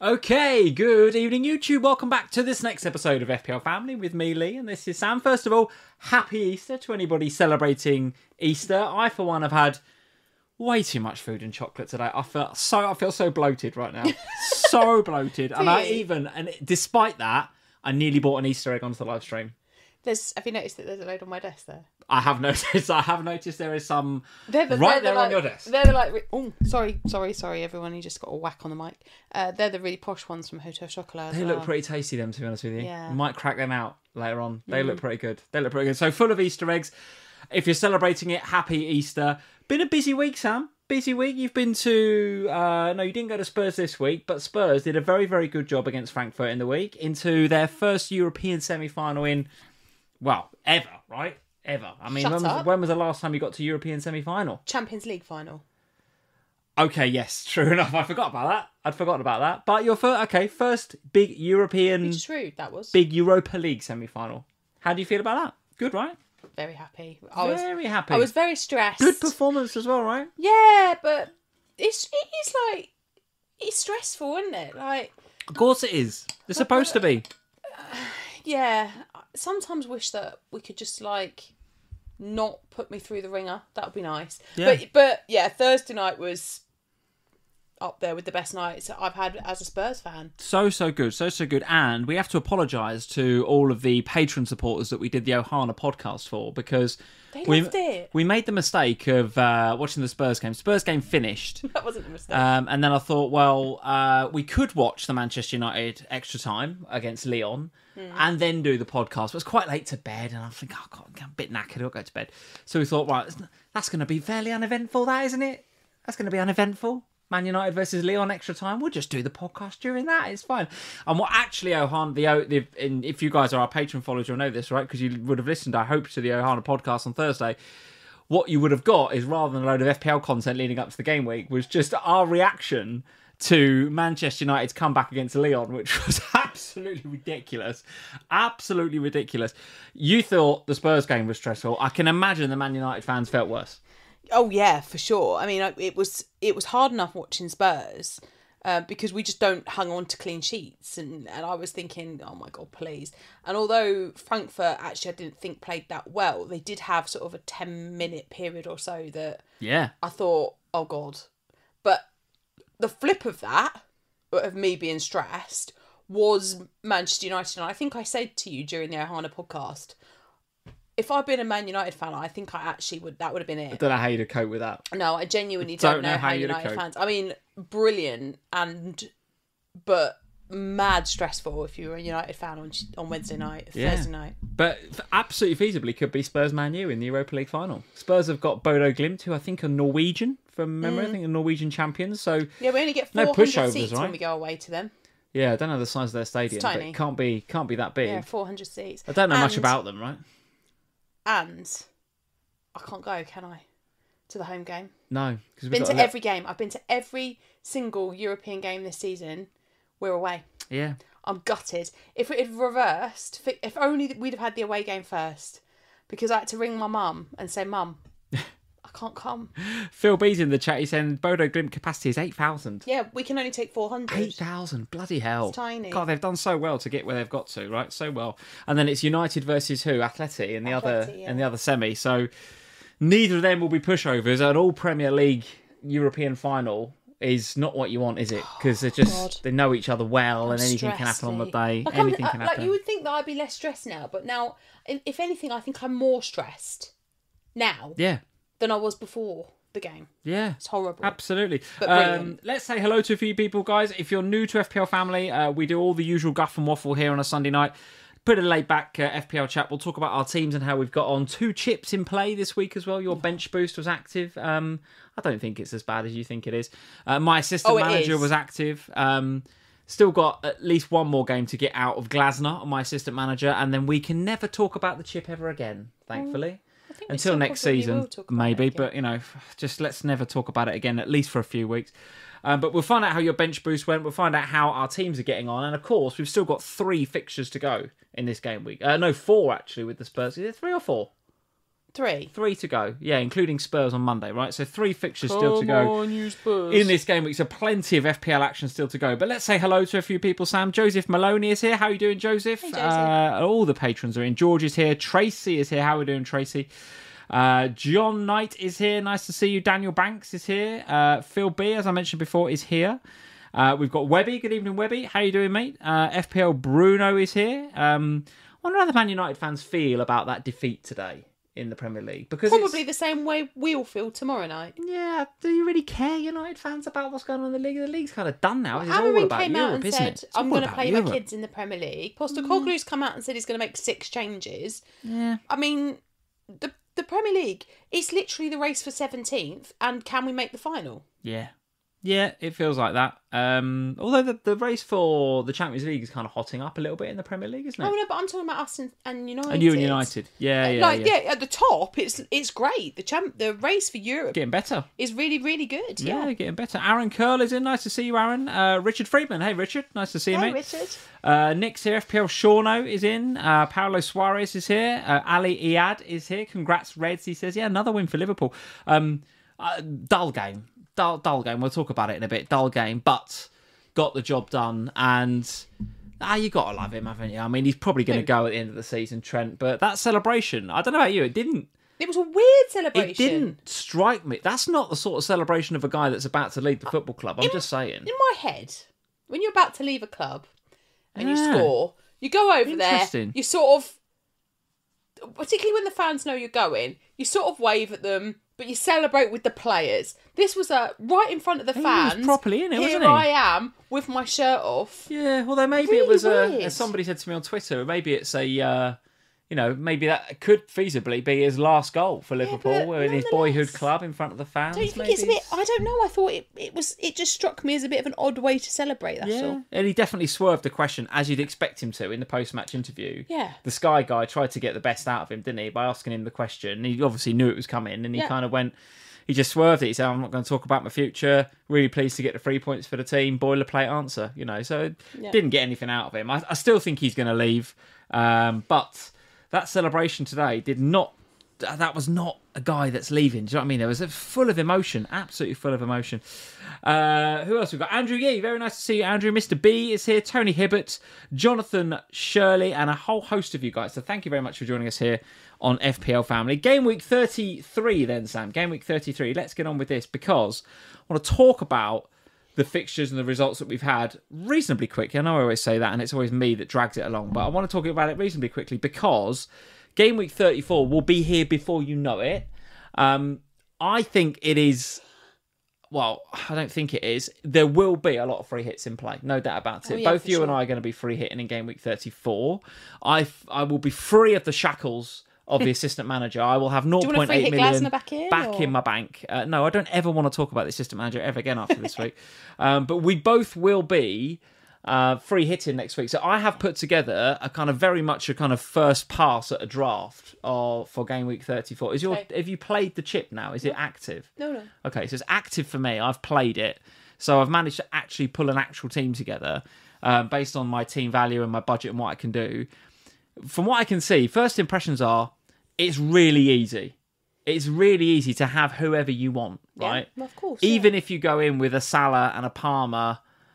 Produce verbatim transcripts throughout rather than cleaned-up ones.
Okay, good evening, YouTube. Welcome back to this next episode of F P L Family with me, Lee, and this is Sam. First of all, happy Easter to anybody celebrating Easter. I, for one, have had way too much food and chocolate today. I feel so I feel so bloated right now, so bloated, and I even and despite that, I nearly bought an Easter egg onto the live stream. There's, have you noticed that there's a load on my desk there? I have noticed. I have noticed there is some they're the, right they're there the, on like, your desk. They're the like. Oh, sorry, sorry, sorry, everyone. You just got a whack on the mic. Uh, they're the really posh ones from Hotel Chocolat. They well. look pretty tasty, them, to be honest with you. Yeah. We might crack them out later on. They Mm. look pretty good. They look pretty good. So full of Easter eggs. If you're celebrating it, happy Easter. Been a busy week, Sam. Busy week. You've been to... Uh, no, you didn't go to Spurs this week, but Spurs did a very, very good job against Frankfurt in the week into their first European semi-final in, well, ever, right? Ever. I mean, Shut when was, up. when was the last time you got to European semi-final? Champions League final. Okay, yes, true enough. I forgot about that. I'd forgotten about that. But your first, okay, first big European... Which is rude, that was. Big Europa League semi-final. How do you feel about that? Good, right? Very happy. I was Very happy. I was very stressed. Good performance as well, right? Yeah, but it's it is like it's stressful, isn't it? Like, Of course it is. They're supposed to be. yeah. I sometimes wish that we could just like not put me through the ringer. That would be nice. Yeah. But but yeah, Thursday night was up there with the best nights I've had as a Spurs fan. So, so good. So, so good. And we have to apologise to all of the patron supporters that we did the Ohana podcast for because They we, loved it. we made the mistake of uh, watching the Spurs game. Spurs game finished. That wasn't a mistake. Um, and then I thought, well, uh, we could watch the Manchester United extra time against Lyon and then do the podcast. But it's quite late to bed, and I think, oh, God, I'm a bit knackered. I'll go to bed. So we thought, right, that's going to be fairly uneventful, that, isn't it? That's going to be uneventful. Man United versus Lyon extra time. We'll just do the podcast during that. It's fine. And what actually Ohana, the, the in, if you guys are our patron followers, you'll know this, right? Because you would have listened, I hope, to the Ohana podcast on Thursday. What you would have got is, rather than a load of F P L content leading up to the game week, was just our reaction to Manchester United's comeback against Lyon, which was absolutely ridiculous. Absolutely ridiculous. You thought the Spurs game was stressful. I can imagine the Man United fans felt worse. Oh yeah, for sure. I mean, it was it was hard enough watching Spurs uh, because we just don't hang on to clean sheets, and, and I was thinking, oh my God, please. And although Frankfurt actually I didn't think played that well, they did have sort of a ten minute period or so that Yeah. I thought, oh God. But the flip of that, of me being stressed, was Manchester United. And I think I said to you during the Ohana podcast, if I'd been a Man United fan, I think I actually would. That would have been I it. don't know how you'd cope with that. No, I genuinely Don't don't, know know, how how you'd United cope. fans. I mean, brilliant and but mad stressful if you were a United fan on on Wednesday night, Yeah. Thursday night. But absolutely feasibly could be Spurs Man U in the Europa League final. Spurs have got Bodo Glimt, who I think are Norwegian from memory. I think are Norwegian champions. So Yeah, we only get No four hundred pushovers, seats right? when we go away to them. yeah, I don't know the size of their stadium, It's but tiny. it can't be can't be that big. Yeah, four hundred seats. I don't know much And- about them, right? And I can't go, can I? To the home game. No, because we've Been got to a li- every game. I've been to every single European game this season. We're away. yeah. I'm gutted. If it had reversed, if- if only we'd have had the away game first, because I had to ring my mum and say, Mum, I can't come. Phil B's in the chat. He's saying Bodo Glimt capacity is eight thousand. Yeah, we can only take four hundred. Eight thousand, bloody hell! It's tiny. God, they've done so well to get where they've got to, right? So well. And then it's United versus who? Atleti in the other Atleti, yeah. in the other semi. So neither of them will be pushovers. An all Premier League European final is not what you want, is it? Because they're just God. they know each other well, I'm and anything can stressed, happen on the Lee. day. Like, I'm- anything uh, can like happen. you would think that I'd be less stressed now, but now, i- if anything, I think I'm more stressed now Yeah, than I was before the game. yeah. It's horrible. Absolutely. But Um, brilliant. let's say hello to a few people, guys. If you're new to F P L Family, uh, we do all the usual guff and waffle here on a Sunday night. Put a laid back uh, F P L chat. We'll talk about our teams and how we've got on. Two chips in play this week as well. Your bench boost was active. Um, I don't think it's as bad as you think it is. Uh, my assistant Oh, it manager is. was active. Um, still got at least one more game to get out of Glasner, my assistant manager, and then we can never talk about the chip ever again, thankfully. I think we Until still next probably season, will talk about maybe. it again. But, you know, just let's never talk about it again, at least for a few weeks. Um, but we'll find out how your bench boost went. We'll find out how our teams are getting on. And, of course, we've still got three fixtures to go in this game week. Uh, no, four, actually, with the Spurs. Is it three or four? Three. Three to go. Yeah, including Spurs on Monday, right? So three fixtures Come still to go on, you Spurs. in this game week. So plenty of F P L action still to go. But let's say hello to a few people, Sam. Joseph Maloney is here. How are you doing, Joseph? Hey, Joseph. Uh, all the patrons are in. George is here. Tracy is here. How are we doing, Tracy? Uh, John Knight is here. Nice to see you. Daniel Banks is here. Uh, Phil B, as I mentioned before, is here. Uh, we've got Webby. Good evening, Webby. How you doing, mate? Uh, F P L Bruno is here. Um, I wonder how the Man United fans feel about that defeat today in the Premier League. Because Probably it's, the same way we'll feel tomorrow night. yeah, do you really care, United fans, about what's going on in the league? The league's kind of done now. It's all Amorim about came Europe, out and isn't said, it? It's I'm all going to about play Europe. my kids in the Premier League. Postecoglou's come out and said he's going to make six changes. Yeah. I mean, the the Premier League, it's literally the race for seventeenth, and can we make the final? Yeah. Yeah, it feels like that. Um, although the, the race for the Champions League is kind of hotting up a little bit in the Premier League, isn't it? Oh, no, but I'm talking about us and, and United. And you and United. Yeah, yeah, like, yeah. yeah, at the top, it's it's great. The champ, the race for Europe Getting better. is really, really good. Yeah, Yeah. getting better. Aaron Curl is in. Nice to see you, Aaron. Uh, Richard Friedman. Hey, Richard. Nice to see you, Hey, mate. Richard. Uh, Nick's here. F P L Shauno is in. Uh, Paulo Suarez is here. Uh, Ali Iad is here. Congrats, Reds. He says, yeah, another win for Liverpool. Um, uh, dull game. Dull, dull game. We'll talk about it in a bit. Dull game, but got the job done. And ah, you got to love him, haven't you? I mean, he's probably going to go at the end of the season, Trent. But that celebration, I don't know about you, it didn't. It was a weird celebration. It didn't strike me. That's not the sort of celebration of a guy that's about to lead the football club. I'm In- just saying. In my head, when you're about to leave a club and you Yeah. score, you go over there, Interesting. you sort of, particularly when the fans know you're going, you sort of wave at them, but you celebrate with the players. This was a right in front of the He was fans. properly in it, Here wasn't he? I am with my shirt off. Yeah, although maybe Really it was a, weird. as somebody said to me on Twitter, maybe it's a, uh, you know, maybe that could feasibly be his last goal for Liverpool but in his boyhood nonetheless- club in front of the fans. Don't you think maybe it's a bit? I don't know. I thought it. It was. It just struck me as a bit of an odd way to celebrate. That's Yeah, all. and he definitely swerved the question as you'd expect him to in the post-match interview. Yeah. The Sky guy tried to get the best out of him, didn't he, by asking him the question. He obviously knew it was coming, and he Yeah. kind of went. He just swerved it. He said, "I'm not going to talk about my future. Really pleased to get the three points for the team." Boilerplate answer, you know. So Yeah. didn't get anything out of him. I, I still think he's going to leave, um, but that celebration today did not. That was not a guy that's leaving. Do you know what I mean? There was a full of emotion, absolutely full of emotion. Uh, who else we've got? Andrew Yee, very nice to see you, Andrew. Mister B is here. Tony Hibbert, Jonathan Shirley, and a whole host of you guys. So thank you very much for joining us here on F P L Family. Game week thirty-three then, Sam. Game week thirty-three. Let's get on with this because I want to talk about the fixtures and the results that we've had reasonably quickly. I know I always say that, and it's always me that drags it along, but I want to talk about it reasonably quickly because game week thirty-four will be here before you know it. Um, I think it is... Well, I don't think it is. There will be a lot of free hits in play, no doubt about it. Oh, yeah, Both for you sure. and I are going to be free hitting in game week thirty-four. I, I will be free of the shackles of the assistant manager. I will have you want to zero point free eight hit million Glasner back in, back or- in my bank. Uh, no, I don't ever want to talk about the assistant manager ever again after this week. Um, but we both will be uh, free hitting next week. So I have put together a kind of very much a kind of first pass at a draft of, for game week thirty-four. Is your Okay. Have you played the chip now? Is it active? No, no. Okay, so it's active for me. I've played it. So I've managed to actually pull an actual team together uh, based on my team value and my budget and what I can do. From what I can see, first impressions are it's really easy. It's really easy to have whoever you want, right? Yeah, of course. Even yeah. if you go in with a Salah and a Palmer.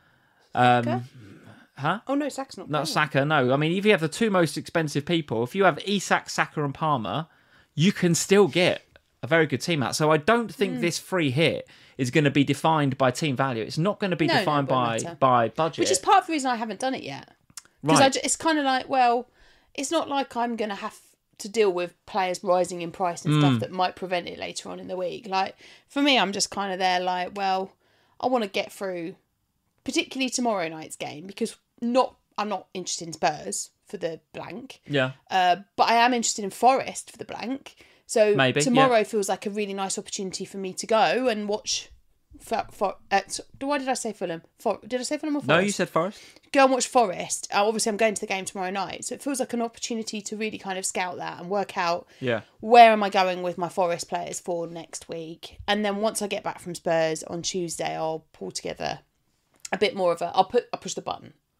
Um, Saka? huh? Oh no, Saka's not. Not playing. Saka, no. I mean, if you have the two most expensive people, if you have Isak, Saka and Palmer, you can still get a very good team out. So I don't think Hmm. this free hit is going to be defined by team value. It's not going to be No, no, defined it won't by, matter. by budget. Which is part of the reason I haven't done it yet. Because right. it's kind of like, well, it's not like I'm going to have to deal with players rising in price and Mm. stuff that might prevent it later on in the week. Like, for me, I'm just kind of there like, well, I want to get through, particularly tomorrow night's game, because not I'm not interested in Spurs for the blank. Yeah. Uh, but I am interested in Forest for the blank. So Maybe, tomorrow yeah. feels like a really nice opportunity for me to go and watch. For, for, uh, so- why did I say Fulham? For, did I say Fulham or Forest? No, you said Forest. Go and watch Forest. Uh, obviously, I'm going to the game tomorrow night, so it feels like an opportunity to really kind of scout that and work out Yeah. where am I going with my Forest players for next week. And then once I get back from Spurs on Tuesday, I'll pull together a bit more of a. I'll put. I'll push the button,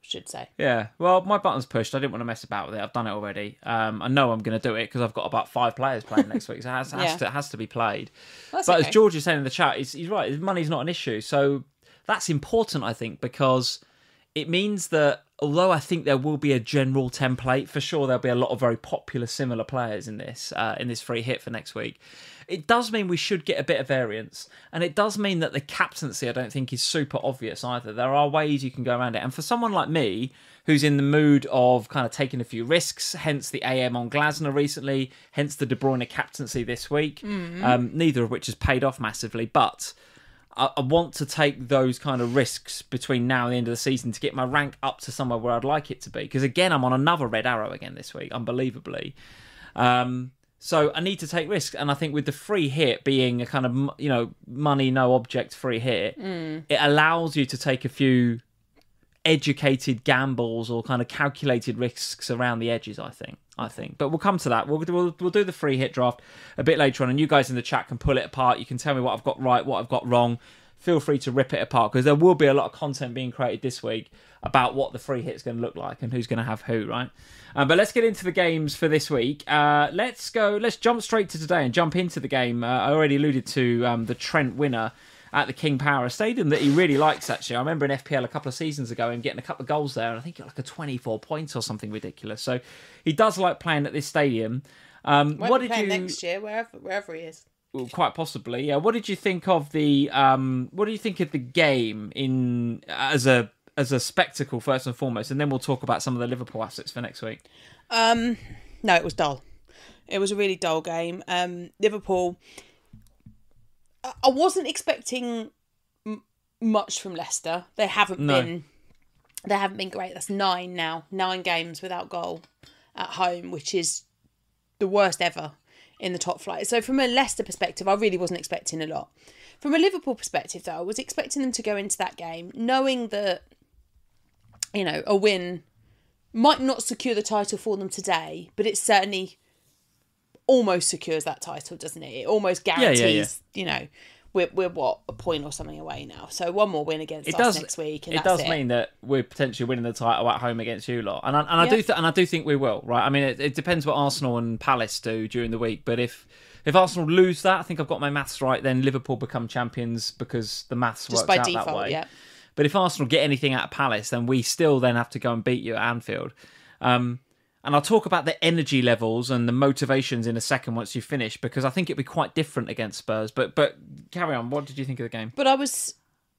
should say. Yeah, well, my button's pushed. I didn't want to mess about with it. I've done it already. Um, I know I'm going to do it because I've got about five players playing next week, so it has, has, Yeah. to, it has to be played. That's but okay. as George is saying in the chat, he's, he's right. Money's not an issue, so that's important, I think, because it means that although I think there will be a general template, for sure there'll be a lot of very popular similar players in this uh, in this free hit for next week. It does mean we should get a bit of variance, and it does mean that the captaincy I don't think is super obvious either. There are ways you can go around it, and for someone like me who's in the mood of kind of taking a few risks, hence the A M on Glasner recently, hence the De Bruyne captaincy this week, mm-hmm. um, neither of which has paid off massively, but I, I want to take those kind of risks between now and the end of the season to get my rank up to somewhere where I'd like it to be, because again I'm on another red arrow again this week, unbelievably. Um... So I need to take risks, and I think with the free hit being a kind of, you know, money, no object free hit, mm. it allows you to take a few educated gambles or kind of calculated risks around the edges, I think. I think. But we'll come to that. We'll, we'll, we'll do the free hit draft a bit later on, and you guys in the chat can pull it apart. You can tell me what I've got right, what I've got wrong. Feel free to rip it apart, because there will be a lot of content being created this week about what the free hit's going to look like and who's going to have who, right? Um, but let's get into the games for this week. Uh, let's go. Let's jump straight to today and jump into the game. Uh, I already alluded to um, the Trent winner at the King Power, a stadium that he really likes, actually. I remember in F P L a couple of seasons ago him getting a couple of goals there, and I think he got like a twenty-four points or something ridiculous. So he does like playing at this stadium. Um, Won't what be did playing you next year, wherever wherever he is. Well, quite possibly, yeah. What did you think of the? Um, what do you think of the game in as a as a spectacle first and foremost, and then we'll talk about some of the Liverpool assets for next week. Um, no, it was dull. It was a really dull game. Um, Liverpool. I wasn't expecting m- much from Leicester. They haven't No. been. They haven't been great. That's nine now. Nine games without goal at home, which is the worst ever in the top flight. So from a Leicester perspective, I really wasn't expecting a lot. From a Liverpool perspective, though, I was expecting them to go into that game knowing that, you know, a win might not secure the title for them today, but it certainly almost secures that title, doesn't it? It almost guarantees, yeah, yeah, yeah. you know, we're, we're what, a point or something away now. So one more win against It us does next week, and it that's does it. mean that we're potentially winning the title at home against you lot, and I, and I Yeah. do th- and I do think we will, right? I mean, it, it depends what Arsenal and Palace do during the week, but if if Arsenal lose that, I think I've got my maths right. Then Liverpool become champions because the maths Just works by out default, that way. yeah. But if Arsenal get anything out of Palace, then we still then have to go and beat you at Anfield. Um, and I'll talk about the energy levels and the motivations in a second once you finish, because I think it'd be quite different against Spurs. But but carry on. What did you think of the game? But I was...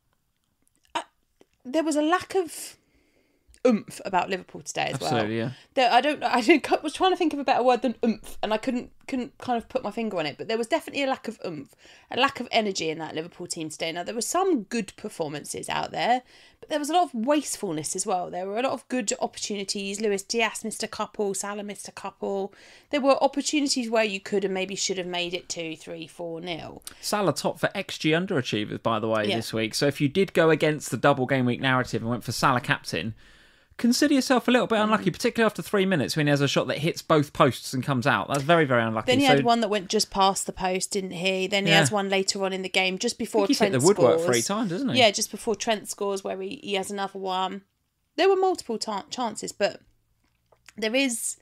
I, there was a lack of oomph about Liverpool today as well. Absolutely, yeah. There, I don't. I didn't, I was trying to think of a better word than oomph, and I couldn't couldn't kind of put my finger on it. But there was definitely a lack of oomph, a lack of energy in that Liverpool team today. Now there were some good performances out there, but there was a lot of wastefulness as well. There were a lot of good opportunities. Luis Diaz missed a couple. Salah missed a couple. There were opportunities where you could and maybe should have made it two, three, four nil. Salah top for X G underachievers, by the way, Yeah. this week. So if you did go against the double game week narrative and went for Salah captain, consider yourself a little bit unlucky, particularly after three minutes when he has a shot that hits both posts and comes out. That's very, very unlucky. Then he so, had one that went just past the post, didn't he? Then he Yeah. has one later on in the game, just before I think he's Trent hit the woodwork scores. three times, isn't he? Yeah, just before Trent scores, where he, he has another one. There were multiple ta- chances, but there is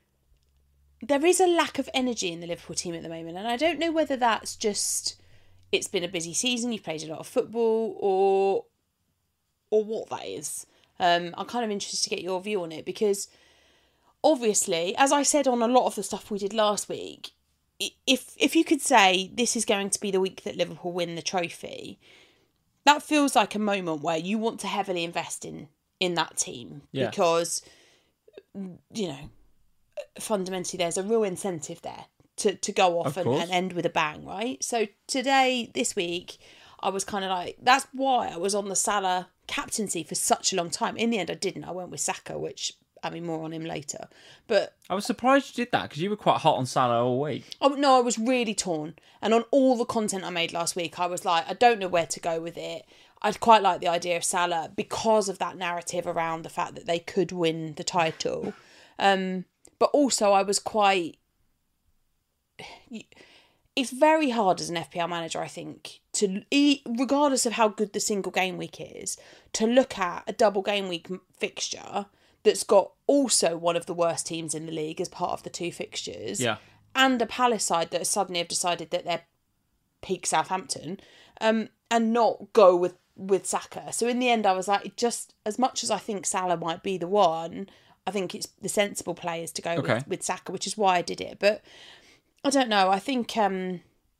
there is a lack of energy in the Liverpool team at the moment, and I don't know whether that's just it's been a busy season, you've played a lot of football, or or what that is. Um, I'm kind of interested to get your view on it, because obviously, as I said on a lot of the stuff we did last week, if if you could say this is going to be the week that Liverpool win the trophy, that feels like a moment where you want to heavily invest in in that team, Yeah. because, you know, fundamentally there's a real incentive there to, to go off Of and, course. and end with a bang, right? So today, this week, I was kind of like, that's why I was on the Salah captaincy for such a long time. In the end, I didn't. I went with Saka, which, I mean, more on him later. But, I was surprised you did that, because you were quite hot on Salah all week. oh no, I was really torn. And on all the content I made last week, I was like, I don't know where to go with it. I'd quite like the idea of Salah because of that narrative around the fact that they could win the title. Um, but also I was quite... It's very hard as an F P L manager, I think, to to, regardless of how good the single game week is, to look at a double game week fixture that's got also one of the worst teams in the league as part of the two fixtures, yeah, and a Palace side that suddenly have decided that they're peak Southampton, um, and not go with, with Saka. So in the end, I was like, just as much as I think Salah might be the one, I think it's the sensible play is to go okay. with, with Saka, which is why I did it. But I don't know. I think um,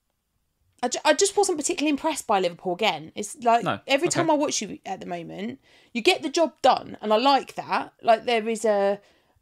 I, ju- I just wasn't particularly impressed by Liverpool again. It's like no. every okay. time I watch you at the moment, you get the job done, and I like that. Like there is a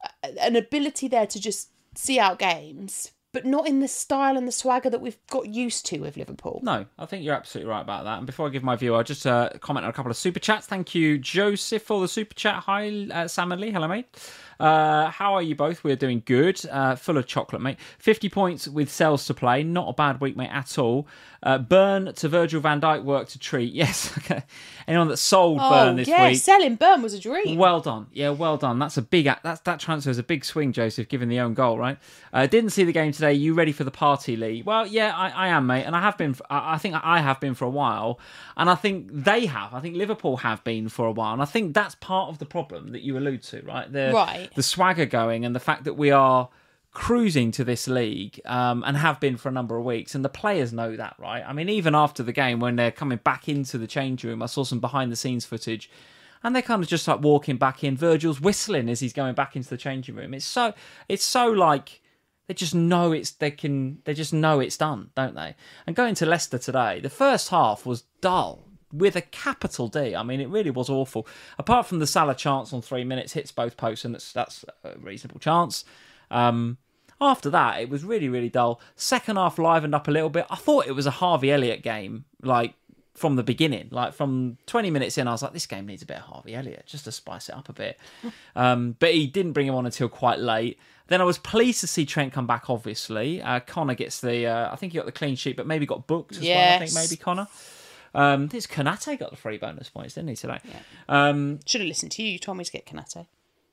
an ability there to just see out games, but not in the style and the swagger that we've got used to with Liverpool. No, I think you're absolutely right about that. And before I give my view, I'll just uh, comment on a couple of super chats. Thank you, Joseph, for the super chat. Hi, uh, Sam and Lee. Hello, mate. Uh, how are you both? We're doing good. Uh, full of chocolate, mate. fifty points with cells to play. Not a bad week, mate, at all. Uh, Burn to Virgil van Dijk work to treat. Yes, okay. Anyone that sold oh, Burn this yeah, week. selling Burn was a dream. Well done. Yeah, well done. That's a big, that's, that transfer is a big swing, Joseph, given the own goal, right? Uh, didn't see the game today. You ready for the party, Lee? Well, yeah, I, I am, mate. And I have been, for, I think I have been for a while. And I think they have. I think Liverpool have been for a while. And I think that's part of the problem that you allude to, right? The, right. The swagger going and the fact that we are cruising to this league um, and have been for a number of weeks, and the players know that, right? I mean, even after the game, when they're coming back into the change room, I saw some behind the scenes footage, and they're kind of just like walking back in. Virgil's whistling as he's going back into the changing room. It's so, it's so like they just know it's they can they just know it's done, don't they? And going to Leicester today, the first half was dull with a capital D. I mean, it really was awful. Apart from the Salah chance on three minutes, hits both posts, and that's that's a reasonable chance. Um, after that, it was really, really dull. Second half livened up a little bit. I thought it was a Harvey Elliott game, like, from the beginning. Like, from twenty minutes in, I was like, this game needs a bit of Harvey Elliott, just to spice it up a bit. um, but he didn't bring him on until quite late. Then I was pleased to see Trent come back, obviously. Uh, Connor gets the, uh, I think he got the clean sheet, but maybe got booked as yes. well, I think, maybe, Connor. Um, this Konate got the free bonus points, didn't he, today? Yeah. Um, Should have listened to you. You told me to get Konate.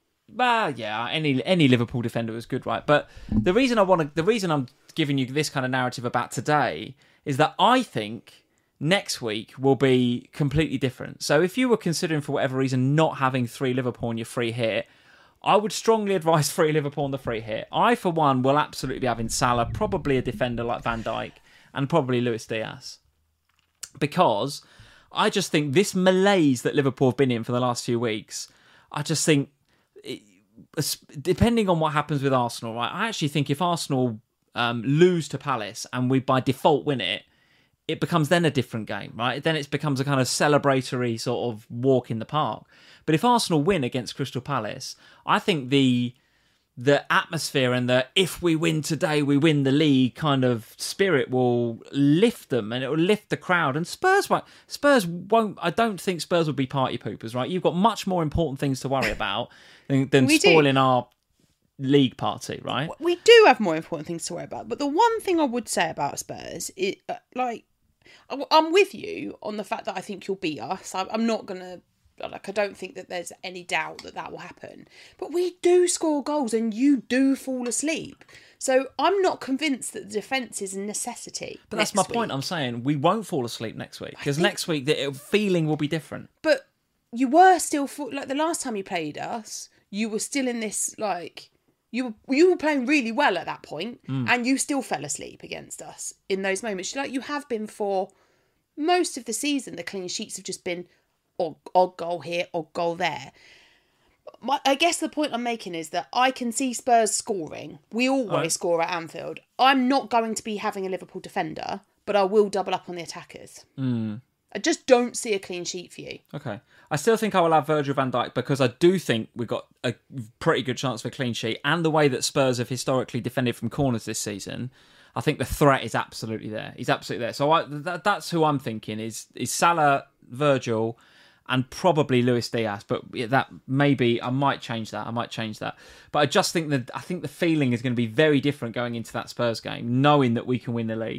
Well, yeah, any any Liverpool defender was good, right? But the reason I want to, the reason I'm giving you this kind of narrative about today is that I think next week will be completely different. So if you were considering, for whatever reason, not having three Liverpool on your free hit, I would strongly advise three Liverpool on the free hit. I, for one, will absolutely be having Salah, probably a defender like Van Dijk, and probably Luis Diaz. Because I just think this malaise that Liverpool have been in for the last few weeks, I just think, it, depending on what happens with Arsenal, right? I actually think if Arsenal um, lose to Palace and we by default win it, it becomes then a different game, right? Then it becomes a kind of celebratory sort of walk in the park. But if Arsenal win against Crystal Palace, I think the the atmosphere and the if we win today, we win the league kind of spirit will lift them, and it will lift the crowd. And Spurs won't, Spurs won't, I don't think Spurs will be party poopers, right? You've got much more important things to worry about than, than spoiling do. our league party, right? We do have more important things to worry about. But the one thing I would say about Spurs is, uh, like, I'm with you on the fact that I think you'll beat us. I'm not going to, like, I don't think that there's any doubt that that will happen. But we do score goals and you do fall asleep. So I'm not convinced that the defence is a necessity. But that's my week. point. I'm saying we won't fall asleep next week. Because think... next week the feeling will be different. But you were still, like the last time you played us, you were still in this, like... You were, you were playing really well at that point, mm. and you still fell asleep against us in those moments. Like you have been for most of the season. The clean sheets have just been odd, odd goal here, odd goal there. My, I guess the point I'm making is that I can see Spurs scoring. We always right. score at Anfield. I'm not going to be having a Liverpool defender, but I will double up on the attackers. Mm. I just don't see a clean sheet for you. Okay. I still think I will have Virgil van Dijk because I do think we've got a pretty good chance for a clean sheet. And the way that Spurs have historically defended from corners this season, I think the threat is absolutely there. He's absolutely there. So I, that, that's who I'm thinking is is Salah, Virgil, and probably Luis Diaz. But that maybe I might change that. I might change that. But I just think that I think the feeling is going to be very different going into that Spurs game, knowing that we can win the league.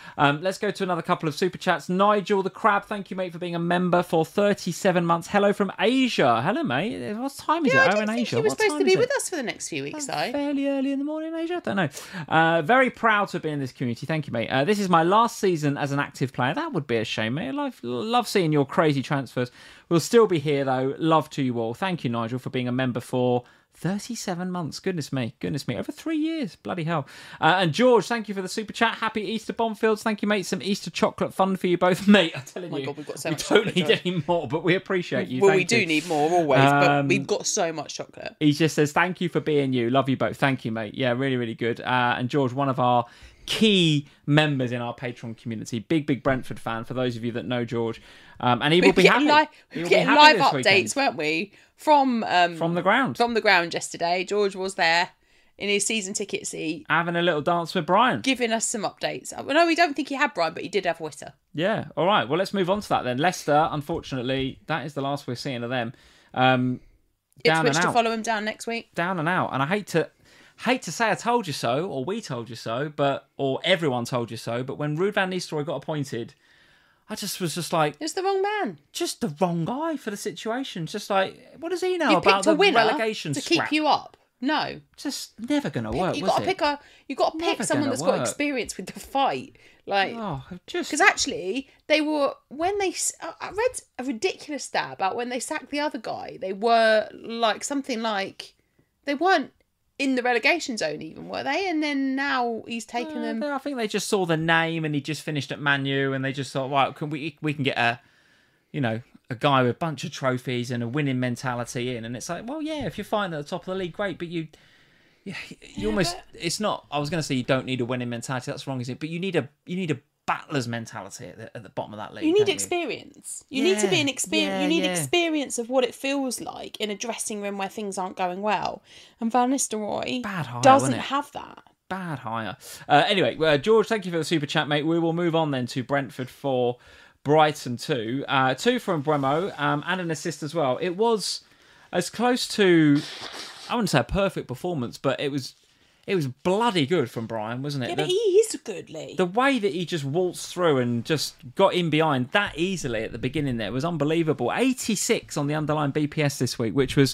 Um, let's go to another couple of super chats. Nigel the Crab, thank you, mate, for being a member for thirty-seven months. Hello from Asia. Hello, mate. What time is Yeah, it I over didn't in think Asia? you were What supposed time to be is with it? us for the next few weeks, though. Fairly early in the morning, Asia. I don't know. Uh, very proud to be in this community. Thank you, mate. Uh, this is my last season as an active player. That would be a shame, mate. I love, love seeing your crazy transfers. We'll still be here, though. Love to you all. Thank you, Nigel, for being a member for thirty-seven months. Goodness me. Goodness me. Over three years. Bloody hell. Uh, and George, thank you for the super chat. Happy Easter, Bombfields. Thank you, mate. Some Easter chocolate fun for you both. Mate, I'm telling Oh my you. God, we've got so we much don't chocolate, need George. any more, but we appreciate you. Well, Thank we do you. need more always, but Um, we've got so much chocolate. He just says, thank you for being you. Love you both. Thank you, mate. Yeah, really, really good. Uh, and George, one of our key members in our Patreon community. Big, big Brentford fan, for those of you that know George. Um, and he We will were be happy. getting, li- He we will were be getting happy live this updates, weekend. weren't we? From um, From the ground. From the ground yesterday. George was there in his season ticket seat, Having a little dance with Brian. giving us some updates. Well, no, we don't think he had Brian, but he did have Witter. Yeah. All right. Well, let's move on to that then. Leicester, unfortunately, that is the last we're seeing of them. Um, down Ipswich and to out. follow him down next week. Down and out. And I hate to hate to say I told you so, or we told you so, but or everyone told you so, but when Ruud van Nistelrooy got appointed, I just was just like, It's the wrong man. just the wrong guy for the situation. Just like, what does he know You about picked the a winner relegation to scrap? keep you up. No, Just never going to work, you was got to it? pick a. You got to pick Never someone gonna that's got work. experience with the fight. Like, Oh, just because actually they were when they. s- I I read a ridiculous stat about when they sacked the other guy. They were like something like they weren't in the relegation zone even, were they? And then now he's taken Uh, them. I think they just saw the name and he just finished at Man U and they just thought, right, can we we can get a, you know, a guy with a bunch of trophies and a winning mentality in, and it's like, well, yeah, if you're fine at the top of the league, great, but you, you, you almost, it's not. I was going to say you don't need a winning mentality. That's wrong, is it? But you need a you need a battler's mentality at the, at the bottom of that league. You need don't experience. You need to be Yeah, an experience. yeah, you need yeah. experience of what it feels like in a dressing room where things aren't going well. And Van Nistelrooy Bad hire, doesn't wasn't it? have that. Bad hire. Uh, anyway, uh, George, thank you for the super chat, mate. We will move on then to Brentford for Brighton two. Uh, two from Bremo um, and an assist as well. It was as close to, I wouldn't say a perfect performance, but it was it was bloody good from Brian, wasn't it? Yeah, The- but he is good, Lee. the way that he just waltzed through and just got in behind that easily at the beginning there was unbelievable. eighty-six on the underlying B P S this week, which was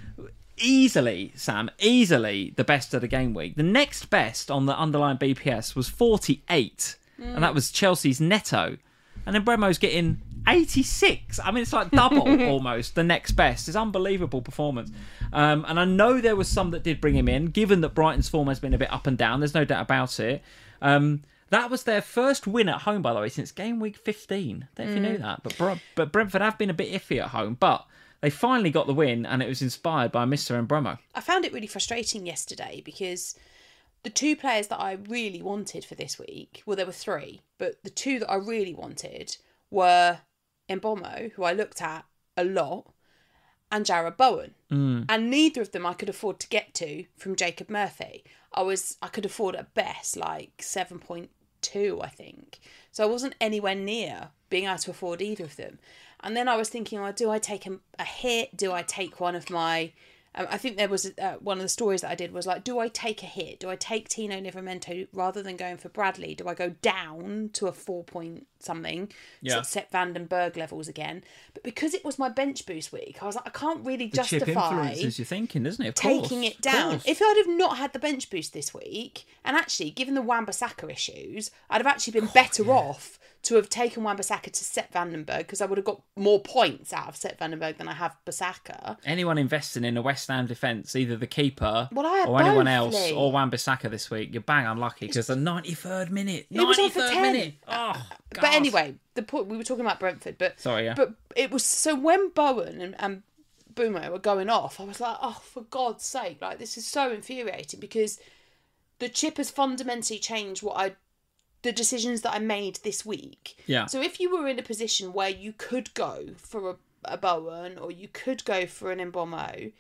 easily, Sam, easily the best of the game week. The next best on the underlying B P S was forty-eight, Mm. and that was Chelsea's Neto. And then Bremo's getting eighty-six. I mean, it's like double almost the next best. It's unbelievable performance. Um, and I know there was some that did bring him in, given that Brighton's form has been a bit up and down. There's no doubt about it. Um, that was their first win at home, by the way, since game week fifteen. I don't know if you knew that. But, Br- but Brentford have been a bit iffy at home. But they finally got the win, and it was inspired by Mister Mbeumo. I found it really frustrating yesterday because the two players that I really wanted for this week, well, there were three, but the two that I really wanted were Mbeumo, who I looked at a lot, and Jarrod Bowen. Mm. And neither of them I could afford to get to from Jacob Murphy. I was I could afford at best like seven point two, I think. So I wasn't anywhere near being able to afford either of them. And then I was thinking, oh, do I take a, a hit? Do I take one of my... Um, I think there was uh, one of the stories that I did was like, do I take a hit? Do I take Tino Livramento rather than going for Bradley? Do I go down to a four point something? Yeah. So set Vandenberg levels again. But because it was my bench boost week, I was like, I can't really The chip justify influences your thinking, doesn't it? Of taking course, it down. of course. If I'd have not had the bench boost this week, and actually, given the Wan-Bissaka issues, I'd have actually been better off to have taken Wan-Bissaka to Set Vandenberg because I would have got more points out of Set Vandenberg than I have Bissaka. Anyone investing in a West Ham defence, either the keeper Well, I had or anyone both, else, Lee. or Wan-Bissaka this week, you're bang unlucky because the ninety-third minute, It was on for ninety-third ten. minute. Oh, But God. anyway, the point we were talking about Brentford, but Sorry, yeah. but it was so when Bowen and, and Boomo were going off, I was like, oh, for God's sake, like this is so infuriating because the chip has fundamentally changed what I, the decisions that I made this week. Yeah. So if you were in a position where you could go for a, a Bowen or you could go for an Mbeumo,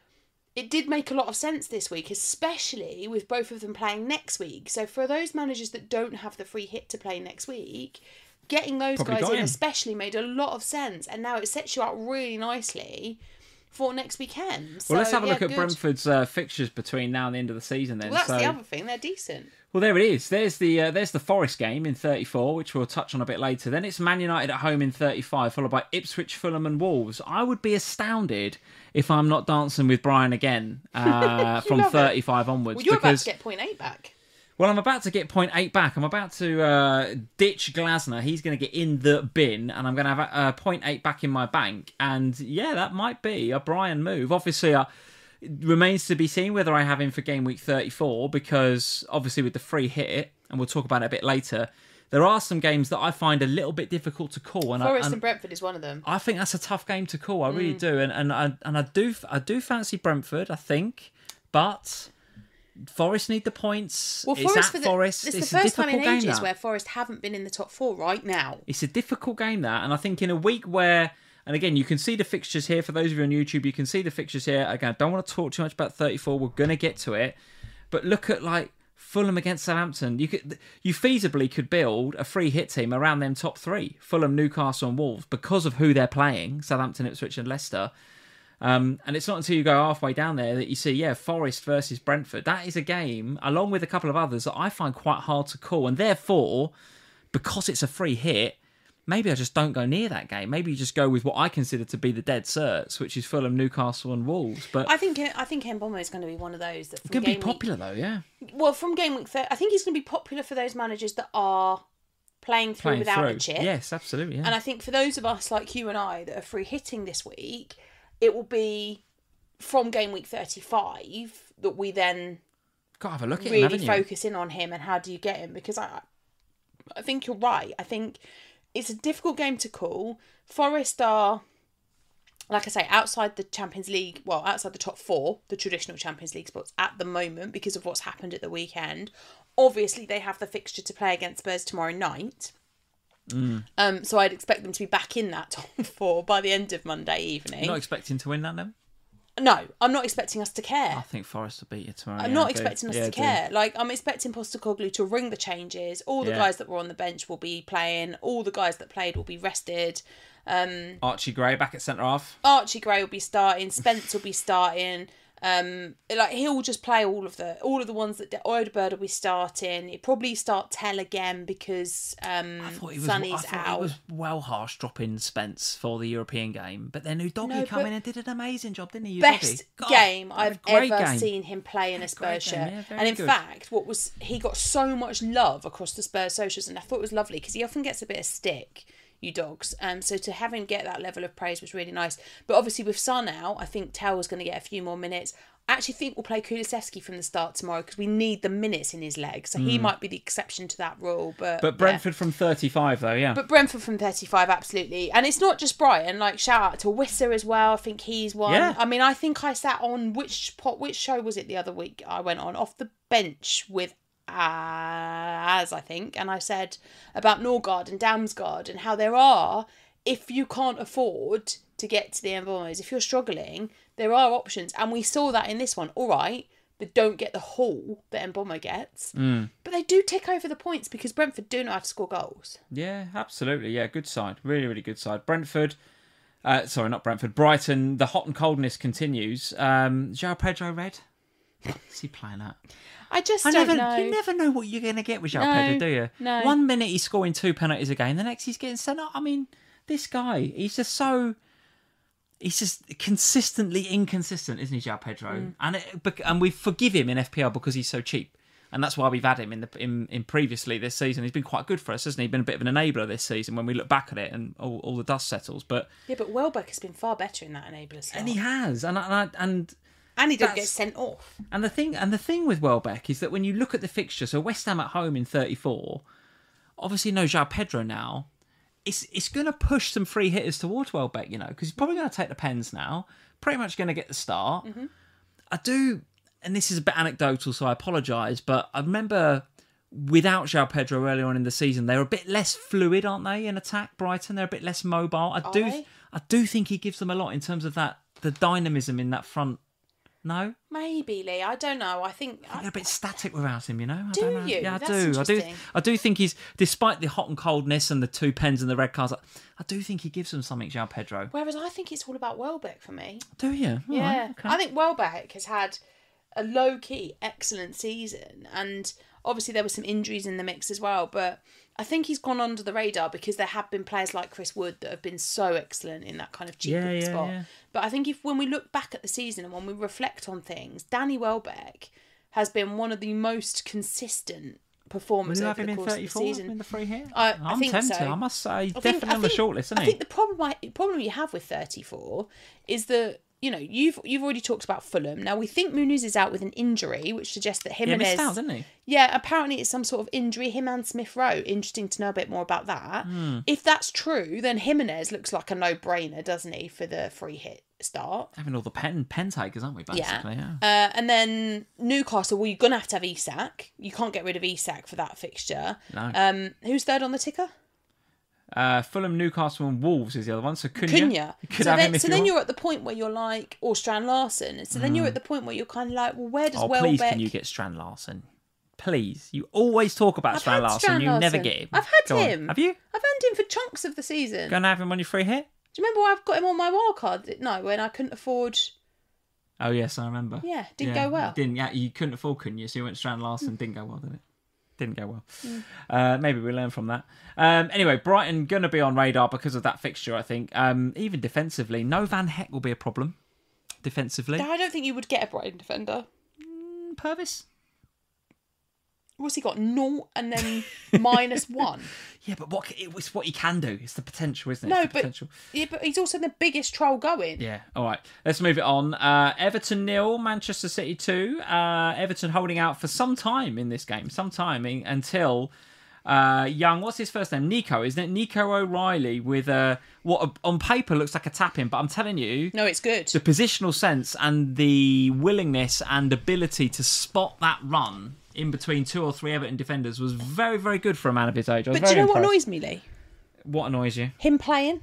it did make a lot of sense this week, especially with both of them playing next week. So for those managers that don't have the free hit to play next week, getting those Probably guys got in him. especially made a lot of sense. And now it sets you up really nicely for next weekend. So, Well, let's have a yeah, look at good. Brentford's uh, fixtures between now and the end of the season then. Well, that's so, the other thing. They're decent. Well, there it is. There's the uh, there's the Forest game in thirty-four, which we'll touch on a bit later. Then it's Man United at home in thirty-five, followed by Ipswich, Fulham and Wolves. I would be astounded if I'm not dancing with Brian again uh, from thirty-five it. onwards. Well, you're because, about to get point eight back. Well, I'm about to get point eight back. I'm about to uh, ditch Glasner. He's going to get in the bin, and I'm going to have uh, point eight back in my bank. And yeah, that might be a Brian move. Obviously, uh, it remains to be seen whether I have him for game week thirty-four, because obviously with the free hit, and we'll talk about it a bit later, there are some games that I find a little bit difficult to call. And Forest I, and and Brentford is one of them. I think that's a tough game to call. I really mm. do, and and I and I do I do fancy Brentford. I think, but Forest need the points. Well, it's Forest at for the, Forest. It's, it's the first time in game, ages that. where Forest haven't been in the top four right now. It's a difficult game, that, and I think in a week where, and again, you can see the fixtures here. For those of you on YouTube, you can see the fixtures here. Again, I don't want to talk too much about thirty-four. We're going to get to it, but look at like Fulham against Southampton. You could, you feasibly could build a free hit team around them top three: Fulham, Newcastle, and Wolves, because of who they're playing: Southampton, Ipswich, and Leicester. Um, and it's not until you go halfway down there that you see, yeah, Forest versus Brentford. That is a game, along with a couple of others, that I find quite hard to call. And therefore, because it's a free hit, maybe I just don't go near that game. Maybe you just go with what I consider to be the dead certs, which is Fulham, Newcastle, and Wolves. But I think I think Mboma is going to be one of those that it's going to be popular, week, though. Yeah. Well, from game week thirty, I think he's going to be popular for those managers that are playing through Playing without through. a chip. Yes, absolutely. Yeah. And I think for those of us like you and I that are free hitting this week, it will be from game week thirty-five that we then Gotta have a look at really him, focus in on him and how do you get him, because I I think you're right. I think it's a difficult game to call. Forest are, like I say, outside the Champions League, well, outside the top four, the traditional Champions League spots at the moment because of what's happened at the weekend. Obviously, they have the fixture to play against Spurs tomorrow night. Mm. Um, so I'd expect them to be back in that top four by the end of Monday evening. You're not expecting to win that, then? No, I'm not expecting us to care. I think Forest will beat you tomorrow. I'm yeah, not I expecting us yeah, to care. Like, I'm expecting Postecoglou to ring the changes. All the Yeah. guys that were on the bench will be playing. All the guys that played will be rested. Um, Archie Gray back at centre half. Archie Gray will be starting. Spence will be starting. Um, like he'll just play all of the all of the ones that Odegaard will be starting. He'll probably start Tell again because um, I thought he was, Sonny's I thought out. It was well harsh dropping Spence for the European game, but then Udogie No, come but in and did an amazing job, didn't he? Udogie? Best God, game what a I've great ever game. seen him play in a Great Spurs game, shirt. yeah, very and in good. fact, what was he got so much love across the Spurs socials, and I thought it was lovely because he often gets a bit of stick, you dogs. Um, so to have him get that level of praise was really nice. But obviously with Son out, I think Tell's going to get a few more minutes. I actually think we'll play Kulusevski from the start tomorrow because we need the minutes in his leg. So he might be the exception to that rule. But But Brentford yeah. from thirty-five, though, yeah. But Brentford from thirty-five, absolutely. And it's not just Brian. Like, shout out to Wissa as well. I think he's one. Yeah. I mean, I think I sat on, which pot, which show was it the other week I went on? Off the bench with Az, I think. And I said about Norgard and Damsgaard and how there are, if you can't afford to get to the Mbomos, if you're struggling, there are options. And we saw that in this one. All right, they don't get the haul that Mbomo gets. Mm. But they do tick over the points because Brentford do know how to score goals. Yeah, absolutely. Yeah, good side. Really, really good side. Brentford, uh, sorry, not Brentford, Brighton, the hot and coldness continues. Um, João Pedro red? What's he playing at? I just I don't never, know. You never know what you're going to get with João No, Pedro, do you? no. One minute he's scoring two penalties a game, the next he's getting sent off. I mean, this guy, he's just so... He's just consistently inconsistent, isn't he, João Pedro? Mm. And it, and we forgive him in F P L because he's so cheap, and that's why we've had him in the in, in previously this season. He's been quite good for us, hasn't he? Been a bit of an enabler this season when we look back at it and all, all the dust settles. But Yeah, but Welbeck has been far better in that enabler slot. and he has, and and I- and And he didn't get that's- sent off. and the thing and the thing with Welbeck is that when you look at the fixture, so West Ham at home in thirty-four, obviously no João Pedro now. It's it's going to push some free hitters towards Welbeck, you know, because he's probably going to take the pens now. Pretty much going to get the start. Mm-hmm. I do, and this is a bit anecdotal, so I apologise, but I remember without João Pedro earlier on in the season, they're a bit less fluid, aren't they, in attack, Brighton? They're a bit less mobile. I Are do, they? I do think he gives them a lot in terms of that, the dynamism in that front No? Maybe, Lee. I don't know. I think... I think they're a bit static without him, you know? I Do don't know. you? Yeah, I That's do. I do. interesting. I do think he's, despite the hot and coldness and the two pens and the red cards, I do think he gives them something, João Pedro. Whereas I think it's all about Welbeck for me. Do you? All Yeah. right, okay. I think Welbeck has had a low-key excellent season, and obviously there were some injuries in the mix as well, but I think he's gone under the radar because there have been players like Chris Wood that have been so excellent in that kind of cheap Yeah, yeah, spot. yeah. But I think if when we look back at the season and when we reflect on things, Danny Welbeck has been one of the most consistent performers Will you over have him the in course of the thirty-four season. in the free hit? I- I I'm think tempted. so. I must say, he's I think- definitely I on the think- short list, isn't I he? think the problem I, problem you have with thirty-four is that, you know, you've you've already talked about Fulham. Now we think Muniz is out with an injury, which suggests that Yeah, Jimenez. missed out, didn't he? Yeah, apparently it's some sort of injury. Him and Smith Rowe. Interesting to know a bit more about that. Hmm. If that's true, then Jimenez looks like a no-brainer, doesn't he, for the free hit start? Having all the pen pen takers, aren't we? Basically, yeah. Uh, and then Newcastle, well, you're gonna have to have Isak. You can't get rid of Isak for that fixture. No. Um, who's third on the ticker? Uh, Fulham, Newcastle, and Wolves is the other one. So Cunha, Cunha. you could so have then, him if so you then want. you're at the point where you're like, or Strand Larson. So then you're at the point where you're kind of like, well, where does Oh, Welbeck? please, can you get Strand Larson? Please, you always talk about I've Strand had Larson. Strand You never Larson. get him. I've had Go on. him. Have you? I've had him for chunks of the season. Go and have him on your free hit. Do you remember I've got him on my wild card? No, when I couldn't afford. Oh yes, I remember. Yeah, didn't go well. Didn't yeah, you couldn't afford Cunha, so you went Strand Larson. Mm. Didn't go well, did it? Didn't go well. Mm. Uh, maybe we learn from that. Um, anyway, Brighton going to be on radar because of that fixture, I think. Um, even defensively, no Van Heck will be a problem. Defensively, I don't think you would get a Brighton defender. mm, Purvis. What's he got? Naught and then minus one. Yeah, but what it's what he can do. It's the potential, isn't it? No, It's the but potential. yeah, but he's also the biggest troll going. Yeah. All right. Let's move it on. Uh, Everton nil, Manchester City two. Uh, Everton holding out for some time in this game, some time in, until uh, young. What's his first name? Nico, isn't it? Nico O'Reilly with a what on paper looks like a tap in, but I'm telling you, No, it's good. the positional sense and the willingness and ability to spot that run in between two or three Everton defenders was very, very good for a man of his age. I was But do you very know what impressed. annoys me, Lee? What annoys you? Him playing.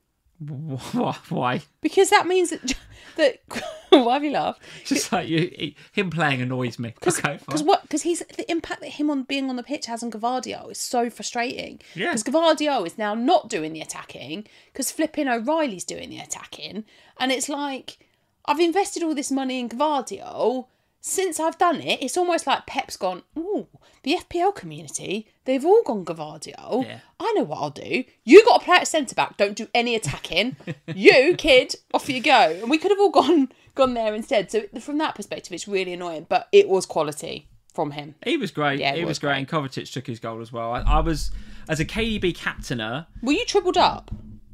Why? Because that means that... that why have you laughed? Just like you, he- him playing annoys me. Okay, Because fine. what? Because he's the impact that him on being on the pitch has on Gavardio is so frustrating. Yeah. Because Gavardio is now not doing the attacking because flipping O'Reilly's doing the attacking, and it's like I've invested all this money in Gavardio. Since I've done it, it's almost like Pep's gone, ooh, the F P L community, they've all gone Gavardio. Yeah. I know what I'll do. You got to play at centre-back, don't do any attacking. You, kid, off you go. And we could have all gone gone there instead. So from that perspective, it's really annoying. But it was quality from him. He was great. Yeah, it he was, was great. And Kovacic took his goal as well. I, I was, as a K D B captainer, Were you tripled up?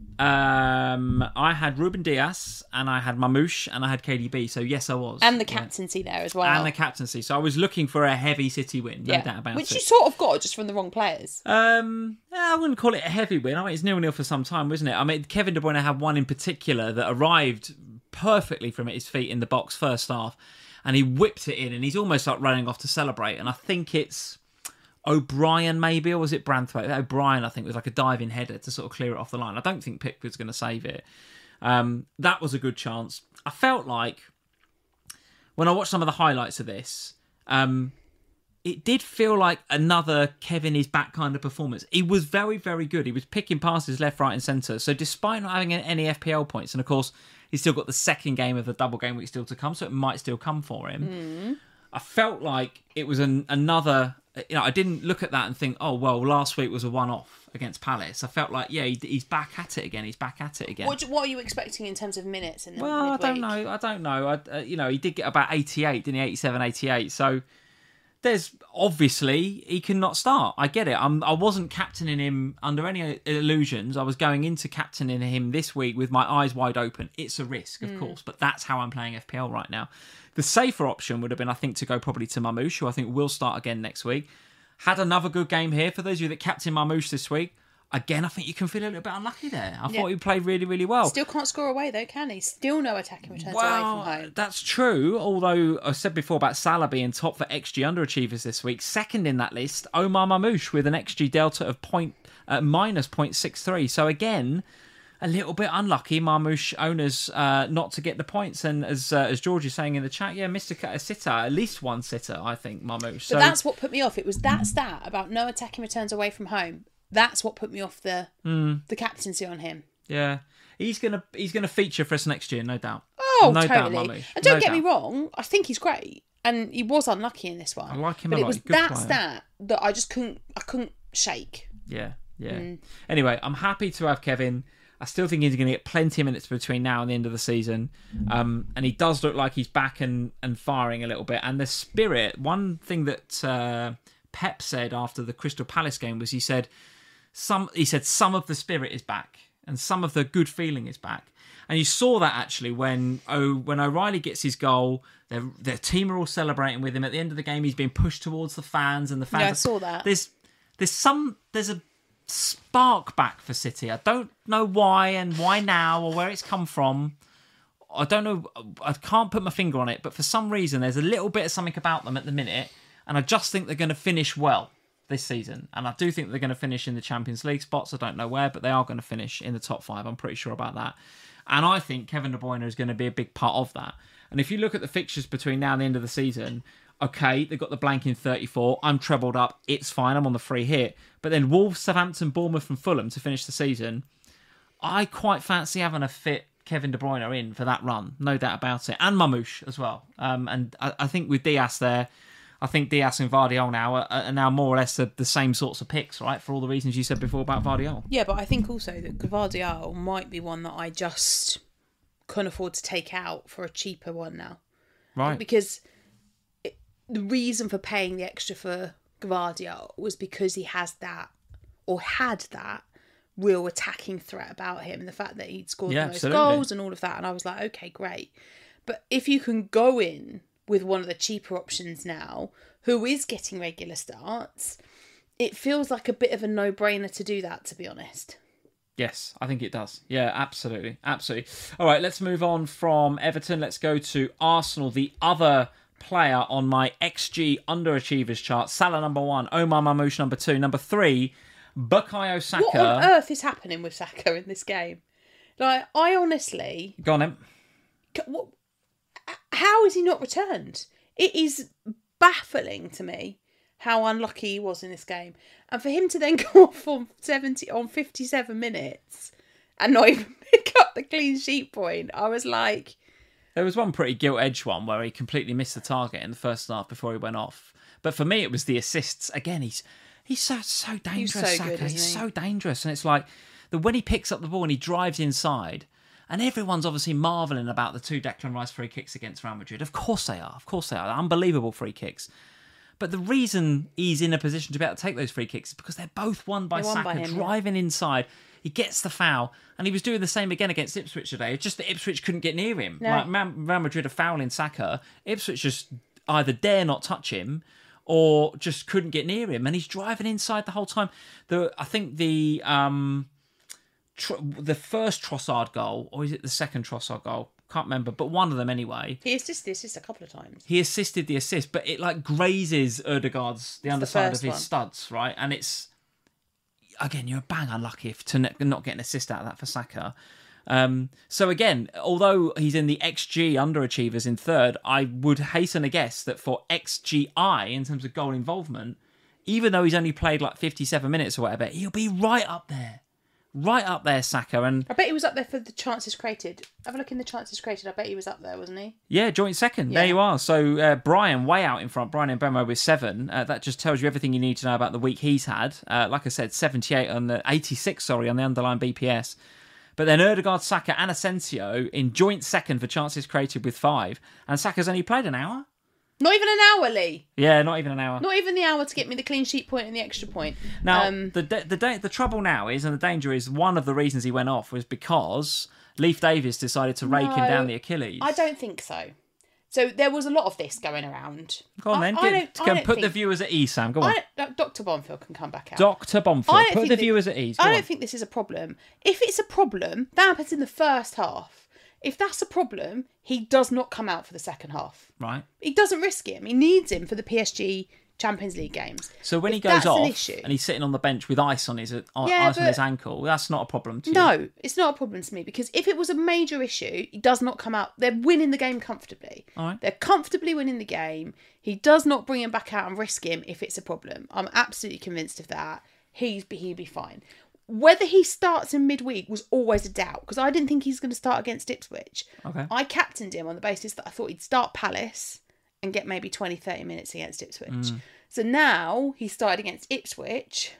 um, I had Ruben Diaz and I had Mamouche and I had K D B. So yes, I was. And the Yeah. captaincy there as well. And the captaincy. So I was looking for a heavy City win. No doubt about Which it. you sort of got just from the wrong players. Um, I wouldn't call it a heavy win. I mean, it's nil-nil for some time, wasn't it? I mean, Kevin De Bruyne had one in particular that arrived perfectly from his feet in the box first half, and he whipped it in, and he's almost like running off to celebrate. And I think it's O'Brien, maybe, or was it Branthwaite? O'Brien, I think, was like a diving header to sort of clear it off the line. I don't think Pickford's going to save it. Um, that was a good chance. I felt like when I watched some of the highlights of this, um, it did feel like another Kevin is back kind of performance. He was very, very good. He was picking passes left, right and centre. So despite not having any F P L points, and of course, he's still got the second game of the double game week still to come, so it might still come for him. Mm. I felt like it was an, another... You know, I didn't look at that and think, oh, well, last week was a one-off against Palace. I felt like, yeah, he, he's back at it again. He's back at it again. What, what are you expecting in terms of minutes in the Well, I midweek? don't know. I don't know. I, uh, you know, he did get about eighty-eight, didn't he? eighty-seven, eighty-eight. So there's obviously he cannot start. I get it. I'm, I wasn't captaining him under any illusions. I was going into captaining him this week with my eyes wide open. It's a risk, of Mm. course, but that's how I'm playing F P L right now. The safer option would have been, I think, to go probably to Mamouche, who I think will start again next week. Had another good game here. For those of you that captain Mamouche this week, again, I think you can feel a little bit unlucky there. I Yeah. thought he played really, really well. Still can't score away though, can he? Still no attacking returns Well, away from home. that's true. Although I said before about Salah being top for X G underachievers this week, second in that list, Omar Mamouche with an X G delta of point uh, minus zero point six three. So again, a little bit unlucky, Marmoush owners, uh, not to get the points. And as uh, as George is saying in the chat, yeah, missed a, a sitter, at least one sitter, I think, Marmoush. So but that's what put me off. It was that stat about no attacking returns away from home. That's what put me off the mm. the captaincy on him. Yeah, he's gonna he's gonna feature for us next year, no doubt. Oh, no totally. Doubt, Marmoush. And don't no get doubt. me wrong, I think he's great, and he was unlucky in this one. I like him but a it lot. was Good that player. stat that I just couldn't I couldn't shake. Yeah, yeah. Mm. Anyway, I'm happy to have Kevin. I still think he's going to get plenty of minutes between now and the end of the season. Um, and he does look like he's back and, and firing a little bit. And the spirit, one thing that uh, Pep said after the Crystal Palace game was he said some he said some of the spirit is back and some of the good feeling is back. And you saw that actually when oh, when O'Reilly gets his goal, their their team are all celebrating with him. At the end of the game, he's being pushed towards the fans and the fans. Yeah, I are, saw that. There's there's some there's a spark back for City. I don't know why and why now or where it's come from. I don't know. I can't put my finger on it, but for some reason there's a little bit of something about them at the minute, and I just think they're going to finish well this season. And I do think they're going to finish in the Champions League spots. I don't know where, but they are going to finish in the top five. I'm pretty sure about that. And I think Kevin De Bruyne is going to be a big part of that. And if you look at the fixtures between now and the end of the season, okay, they've got the blank in thirty-four. I'm trebled up. It's fine. I'm on the free hit. But then Wolves, Southampton, Bournemouth and Fulham to finish the season. I quite fancy having a fit Kevin De Bruyne in for that run. No doubt about it. And Marmoush as well. Um, and I, I think with Diaz there, I think Diaz and Vardiol now are, are now more or less the, the same sorts of picks, right? For all the reasons you said before about Vardiol. Yeah, but I think also that Gvardiol might be one that I just couldn't afford to take out for a cheaper one now. Right. Because it, the reason for paying the extra for Gvardiol was because he has that, or had that, real attacking threat about him. And the fact that he'd scored Yeah, the most absolutely. goals and all of that. And I was like, okay, great. But if you can go in with one of the cheaper options now, who is getting regular starts, it feels like a bit of a no-brainer to do that, to be honest. Yes, I think it does. Yeah, absolutely. Absolutely. All right, let's move on from Everton. Let's go to Arsenal, the other player on my X G underachievers chart. Salah number one, Omar Marmoush number two, number three, Bukayo Saka. What on earth is happening with Saka in this game? Like, I honestly... Go on, then. What, how is he not returned? It is baffling to me how unlucky he was in this game. And for him to then go off on seventy on fifty-seven minutes and not even pick up the clean sheet point, I was like... There was one pretty gilt-edged one where he completely missed the target in the first half before he went off. But for me, it was the assists. Again, he's he's so, so dangerous, He's so Saka. good, isn't he's he? so dangerous. And it's like, the when he picks up the ball and he drives inside... And everyone's obviously marvelling about the two Declan Rice free kicks against Real Madrid. Of course they are. Of course they are. They're unbelievable free kicks. But the reason he's in a position to be able to take those free kicks is because they're both won by They're won Saka, by him, driving inside. He gets the foul. And he was doing the same again against Ipswich today. It's just that Ipswich couldn't get near him. No. Like Real Madrid are fouling Saka. Ipswich just either dare not touch him or just couldn't get near him. And he's driving inside the whole time. The I think the... Um, the first Trossard goal, or is it the second Trossard goal? Can't remember, but one of them anyway. He assisted the assist a couple of times. He assisted the assist, but it like grazes Erdegaard's the It's underside the of his first studs, right? And it's again, you're bang unlucky if to ne- not get an assist out of that for Saka. Um, so again, although he's in the X G underachievers in third, I would hasten to guess that for X G I in terms of goal involvement, even though he's only played like fifty-seven minutes or whatever, he'll be right up there. Right up there, Saka. And I bet he was up there for the chances created. Have a look in the chances created. I bet he was up there, wasn't he? yeah, joint second. Yeah. There you are. So uh, Brian way out in front. Brian Mbemo with seven. Uh, that just tells you everything you need to know about the week he's had. Uh, like I said, seventy-eight on the eighty-six. Sorry, on the underlying B P S. But then Erdegaard, Saka, and Asensio in joint second for chances created with five. And Saka's only played an hour. Not even an hour, Lee. Yeah, not even an hour. Not even the hour to get me the clean sheet point and the extra point. Now, Um, the the the, the trouble now is, and the danger is, one of the reasons he went off was because Leif Davis decided to rake him No, down the Achilles. I don't think so. So there was a lot of this going around. Go on I- then. I Get- don't- go I and don't put the think- viewers at ease, Sam. Go on. I don't- Doctor Bonfield can come back out. Doctor I Bonfield. don't Put think the that- viewers at ease. Go I on. don't think this is a problem. If it's a problem, that happens in the first half. If that's a problem, he does not come out for the second half. Right. He doesn't risk him. He needs him for the P S G Champions League games. So when If he goes that's an off issue- and he's sitting on the bench with ice on his uh, Yeah, ice on but- his ankle, that's not a problem to you. No, it's not a problem to me because if it was a major issue, he does not come out. They're winning the game comfortably. All right. They're comfortably winning the game. He does not bring him back out and risk him if it's a problem. I'm absolutely convinced of that. He's he'd be fine. Whether he starts in midweek was always a doubt because I didn't think he's going to start against Ipswich. Okay. I captained him on the basis that I thought he'd start Palace and get maybe twenty, thirty minutes against Ipswich. Mm. So now he started against Ipswich.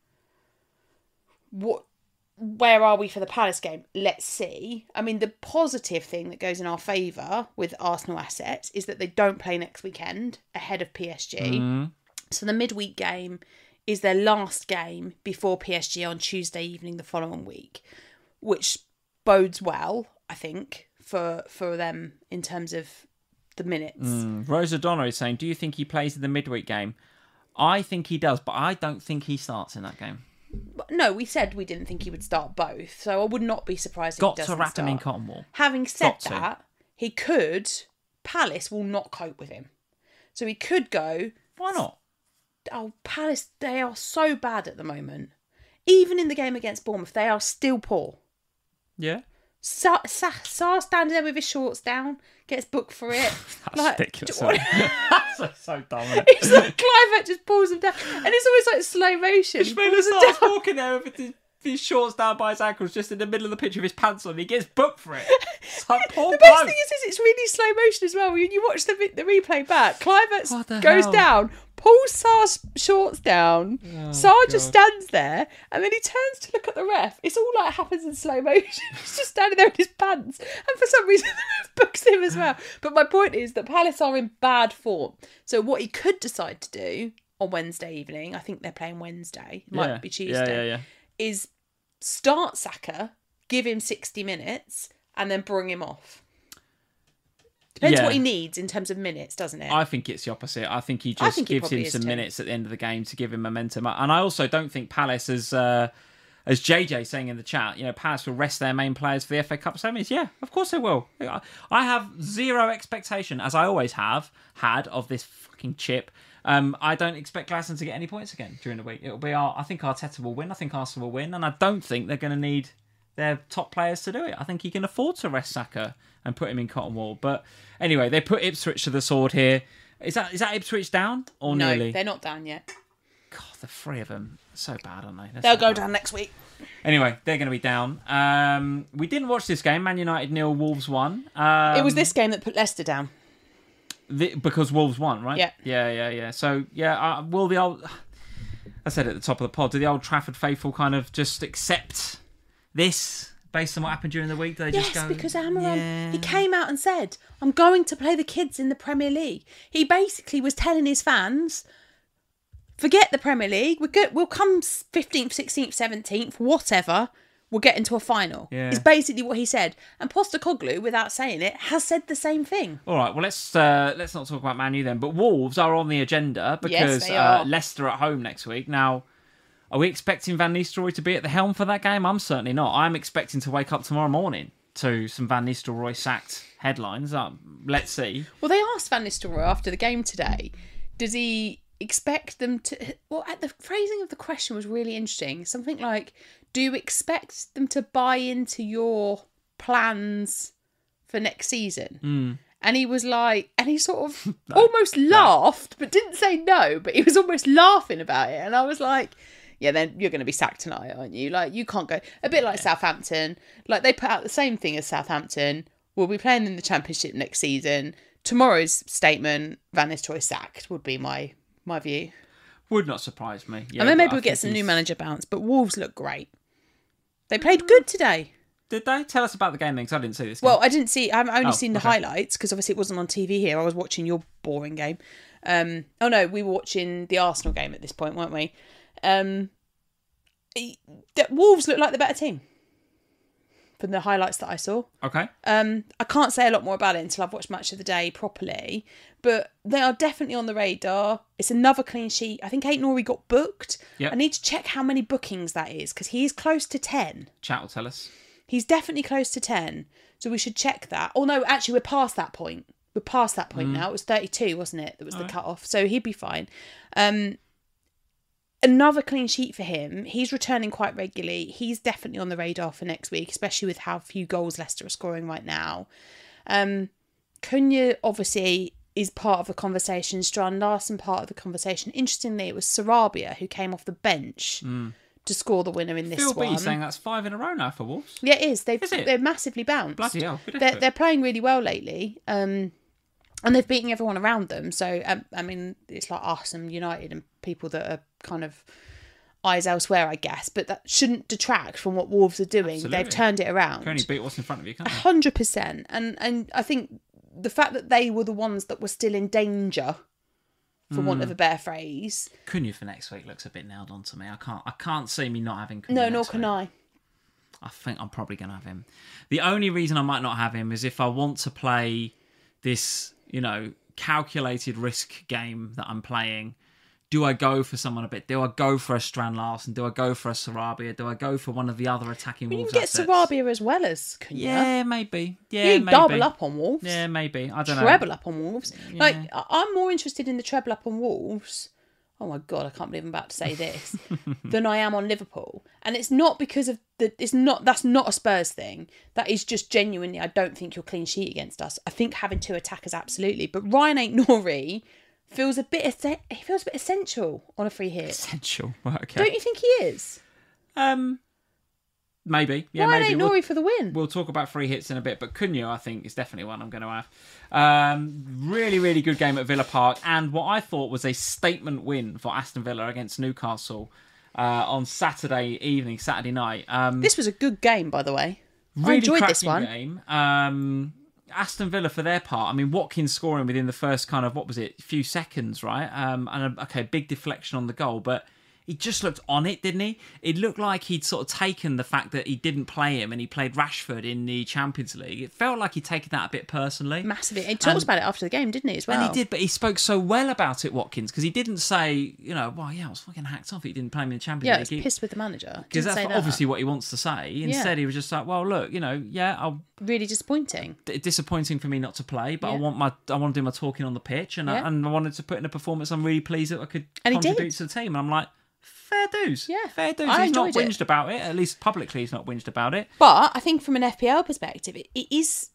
What? Where are we for the Palace game? Let's see. I mean, the positive thing that goes in our favour with Arsenal assets is that they don't play next weekend ahead of P S G. Mm. So the midweek game is their last game before P S G on Tuesday evening the following week, which bodes well, I think, for for them in terms of the minutes. Mm. Rose O'Donnell is saying, do you think he plays in the midweek game? I think he does, but I don't think he starts in that game. But no, we said we didn't think he would start both, so I would not be surprised if Got he to doesn't wrap start. him in cotton wool. Having said Got to. that, he could. Palace will not cope with him, so he could go. Why not? Oh, Palace! They are so bad at the moment. Even in the game against Bournemouth, they are still poor. Yeah. Sa- Sa- Sarr standing there with his shorts down, gets booked for it. That's Like, ridiculous. what- That's so, so dumb. Isn't it? It's like Clive just pulls him down, and it's almost like slow motion. He Schmidt pulls him starts down. walking there with his, his shorts down by his ankles, just in the middle of the pitch with his pants on. He gets booked for it. It's like, poor The best bloke. thing is, is it's really slow motion as well. When you watch the vi- the replay back, Clive What the goes hell? down, pulls Sar's shorts down. Oh, Sar just God. stands there, and then he turns to look at the ref. It's all like happens in slow motion. He's just standing there in his pants, and for some reason the ref books him as well. But my point is that Palace are in bad form. So what he could decide to do on Wednesday evening, I think they're playing Wednesday, it might Yeah. be Tuesday, Yeah, yeah, yeah. is start Saka, give him sixty minutes, and then bring him off. Depends Yeah. what he needs in terms of minutes, doesn't it? I think it's the opposite. I think he I just think it gives probably him is some too. minutes at the end of the game to give him momentum. And I also don't think Palace, as uh, as J J saying in the chat, you know, Palace will rest their main players for the F A Cup semis. Yeah, of course they will. I have zero expectation, as I always have had, of this fucking chip. Um, I don't expect Glasson to get any points again during the week. It'll be our, I think Arteta will win. I think Arsenal will win, and I don't think they're going to need their top players to do it. I think he can afford to rest Saka and put him in cotton wool. But anyway, they put Ipswich to the sword here. Is that is that Ipswich down or no, nearly? they're not down yet. God, the three of them so bad, aren't they? They're They'll so go bad. down next week. Anyway, they're going to be down. Um, we didn't watch this game. Man United nil, Wolves won. Um, It was this game that put Leicester down. the, because Wolves won, right? Yeah. yeah, yeah, yeah. So yeah, uh, will the old? I said at the top of the pod, do the Old Trafford faithful kind of just accept this based on what happened during the week? Do they Yes, just go? because Amaran, yeah. he came out and said, I'm going to play the kids in the Premier League. He basically was telling his fans, forget the Premier League. We're good. We'll come fifteenth, sixteenth, seventeenth, whatever. We'll get into a final. Yeah. Is basically what he said. And Postecoglou, without saying it, has said the same thing. All right, well let's uh, let's not talk about Man U then. But Wolves are on the agenda because they uh, are. Leicester at home next week. Now, are we expecting Van Nistelrooy to be at the helm for that game? I'm certainly not. I'm expecting to wake up tomorrow morning to some Van Nistelrooy sacked headlines. Um, let's see. Well, they asked Van Nistelrooy after the game today, does he expect them to... Well, at the phrasing of the question was really interesting. Something like, do you expect them to buy into your plans for next season? Mm. And he was like... And he sort of almost laughed, but didn't say no, but he was almost laughing about it. And I was like... Yeah, then you're going to be sacked tonight, aren't you? Like, you can't go... A bit like yeah. Southampton. Like, they put out the same thing as Southampton. We'll be playing in the Championship next season. Tomorrow's statement, Van Nistelrooy sacked, would be my my view. Would not surprise me. Yeah, and then maybe I we'll get think some new he's- manager bounce. But Wolves look great. They played good today. Did they? Tell us about the game then, because I didn't see this game. Well, I didn't see... I've only Oh, seen the okay. highlights, because obviously it wasn't on T V here. I was watching your boring game. Um, oh, no, we were watching the Arsenal game at this point, weren't we? Um, the Wolves look like the better team from the highlights that I saw. Okay. Um, I can't say a lot more about it until I've watched Match of the Day properly, but they are definitely on the radar. It's another clean sheet. I think Aït-Nouri got booked. Yep. I need to check how many bookings that is, because he is close to ten. Chat will tell us. He's definitely close to ten, so we should check that. Oh no, actually we're past that point. we're past that point mm. now. It was thirty-two, wasn't it? That was All the right. cut-off. So he'd be fine. Um, another clean sheet for him. He's returning quite regularly. He's definitely on the radar for next week, especially with how few goals Leicester are scoring right now. Um, Cunha, obviously, is part of the conversation. Strand Larsen, part of the conversation. Interestingly, it was Sarabia who came off the bench mm. to score the winner in this Phil one. B saying that's five in a row now for Wolves. Yeah, it is. They've, is it? They're massively bounced. Bloody hell. They're, they're playing really well lately. Um, and they've beaten everyone around them. So, um, I mean, it's like us and United and people that are kind of eyes elsewhere, I guess. But that shouldn't detract from what Wolves are doing. Absolutely. They've turned it around. You can only beat what's in front of you, can't you? one hundred percent. And, and I think the fact that they were the ones that were still in danger, for mm. want of a better phrase. Cunha for next week looks a bit nailed on to me. I can't I can't see me not having Cunha. No, next nor can week. I. I think I'm probably going to have him. The only reason I might not have him is if I want to play this, you know, calculated risk game that I'm playing. Do I go for someone a bit? Do I go for a Strand Larsen? Do I go for a Sarabia? Do I go for one of the other attacking Wolves Wolves You can get assets? Sarabia as well as Cunha. Yeah, maybe. Yeah, you maybe. double up on Wolves. Yeah, maybe. I don't treble know. Treble up on Wolves. Yeah. Like, I'm more interested in the treble up on Wolves. Oh my God, I can't believe I'm about to say this. than I am on Liverpool. And it's not because of the... It's not... That's not a Spurs thing. That is just genuinely, I don't think you're clean sheet against us. I think having two attackers, absolutely. But Ryan Aït-Nouri feels a bit... He feels a bit essential on a free hit. Essential? Well, okay. Don't you think he is? Um... Maybe. Yeah, Ryan maybe. Aït-Nouri We'll, for the win. We'll talk about free hits in a bit, but Cunha, I think, is definitely one I'm going to have. Um, really, really good game at Villa Park, and what I thought was a statement win for Aston Villa against Newcastle uh, on Saturday evening, Saturday night. Um, this was a good game, by the way. Really I enjoyed cracking this one. Game. Um, Aston Villa, for their part, I mean, Watkins scoring within the first kind of, what was it, few seconds, right? Um, and, a, okay, big deflection on the goal, but he just looked on it, didn't he? It looked like he'd sort of taken the fact that he didn't play him and he played Rashford in the Champions League. It felt like he'd taken that a bit personally. Massively. He talked about it after the game, didn't he, as well? And he did, but he spoke so well about it, Watkins, because he didn't say, you know, well, yeah, I was fucking hacked off. He didn't play me in the Champions yeah, League. Yeah, he was pissed with the manager. Because that's that. obviously what he wants to say. Instead, yeah. he was just like, well, look, you know, yeah, I'll... Really disappointing. D- disappointing for me not to play, but yeah. I want my I want to do my talking on the pitch, and, yeah. I, and I wanted to put in a performance I'm really pleased that I could and contribute to the team. And I'm like, fair dues. Yeah. Fair dues. I he's not whinged it. about it. At least publicly he's not whinged about it. But I think from an F P L perspective, it, it is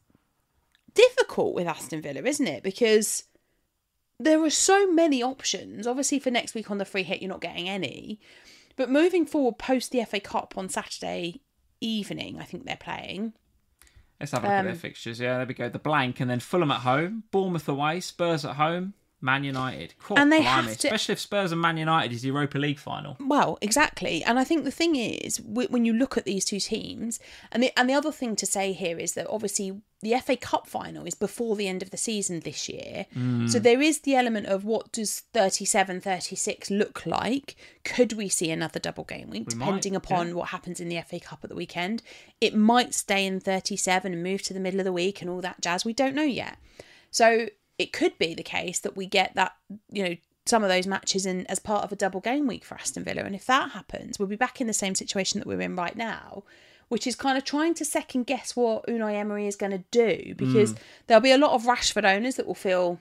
difficult with Aston Villa, isn't it? Because there are so many options. Obviously, for next week on the free hit, you're not getting any. But moving forward, post the F A Cup on Saturday evening, I think they're playing. Let's have a look um, at their fixtures. Yeah, there we go. The blank. And then Fulham at home, Bournemouth away, Spurs at home, Man United. Cool, and they blimey. have to, especially if Spurs and Man United is the Europa League final. Well, exactly. And I think the thing is, when you look at these two teams, and the and the other thing to say here is that obviously the F A Cup final is before the end of the season this year. Mm. So there is the element of what does thirty-seven, thirty-six look like? Could we see another double game week, we depending might, upon yeah. what happens in the F A Cup at the weekend? It might stay in thirty-seven and move to the middle of the week and all that jazz. We don't know yet. So it could be the case that we get that, you know, some of those matches in as part of a double game week for Aston Villa. And if that happens, we'll be back in the same situation that we're in right now, which is kind of trying to second guess what Unai Emery is going to do, because mm. there'll be a lot of Rashford owners that will feel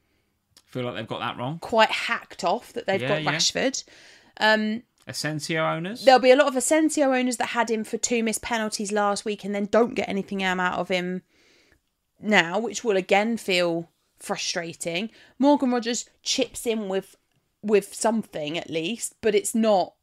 feel like they've got that wrong, quite hacked off that they've yeah, got yeah. Rashford. Um, Asensio owners. There'll be a lot of Asensio owners that had him for two missed penalties last week and then don't get anything out of him now, which will again feel frustrating. Morgan Rogers chips in with with something at least, but it's not.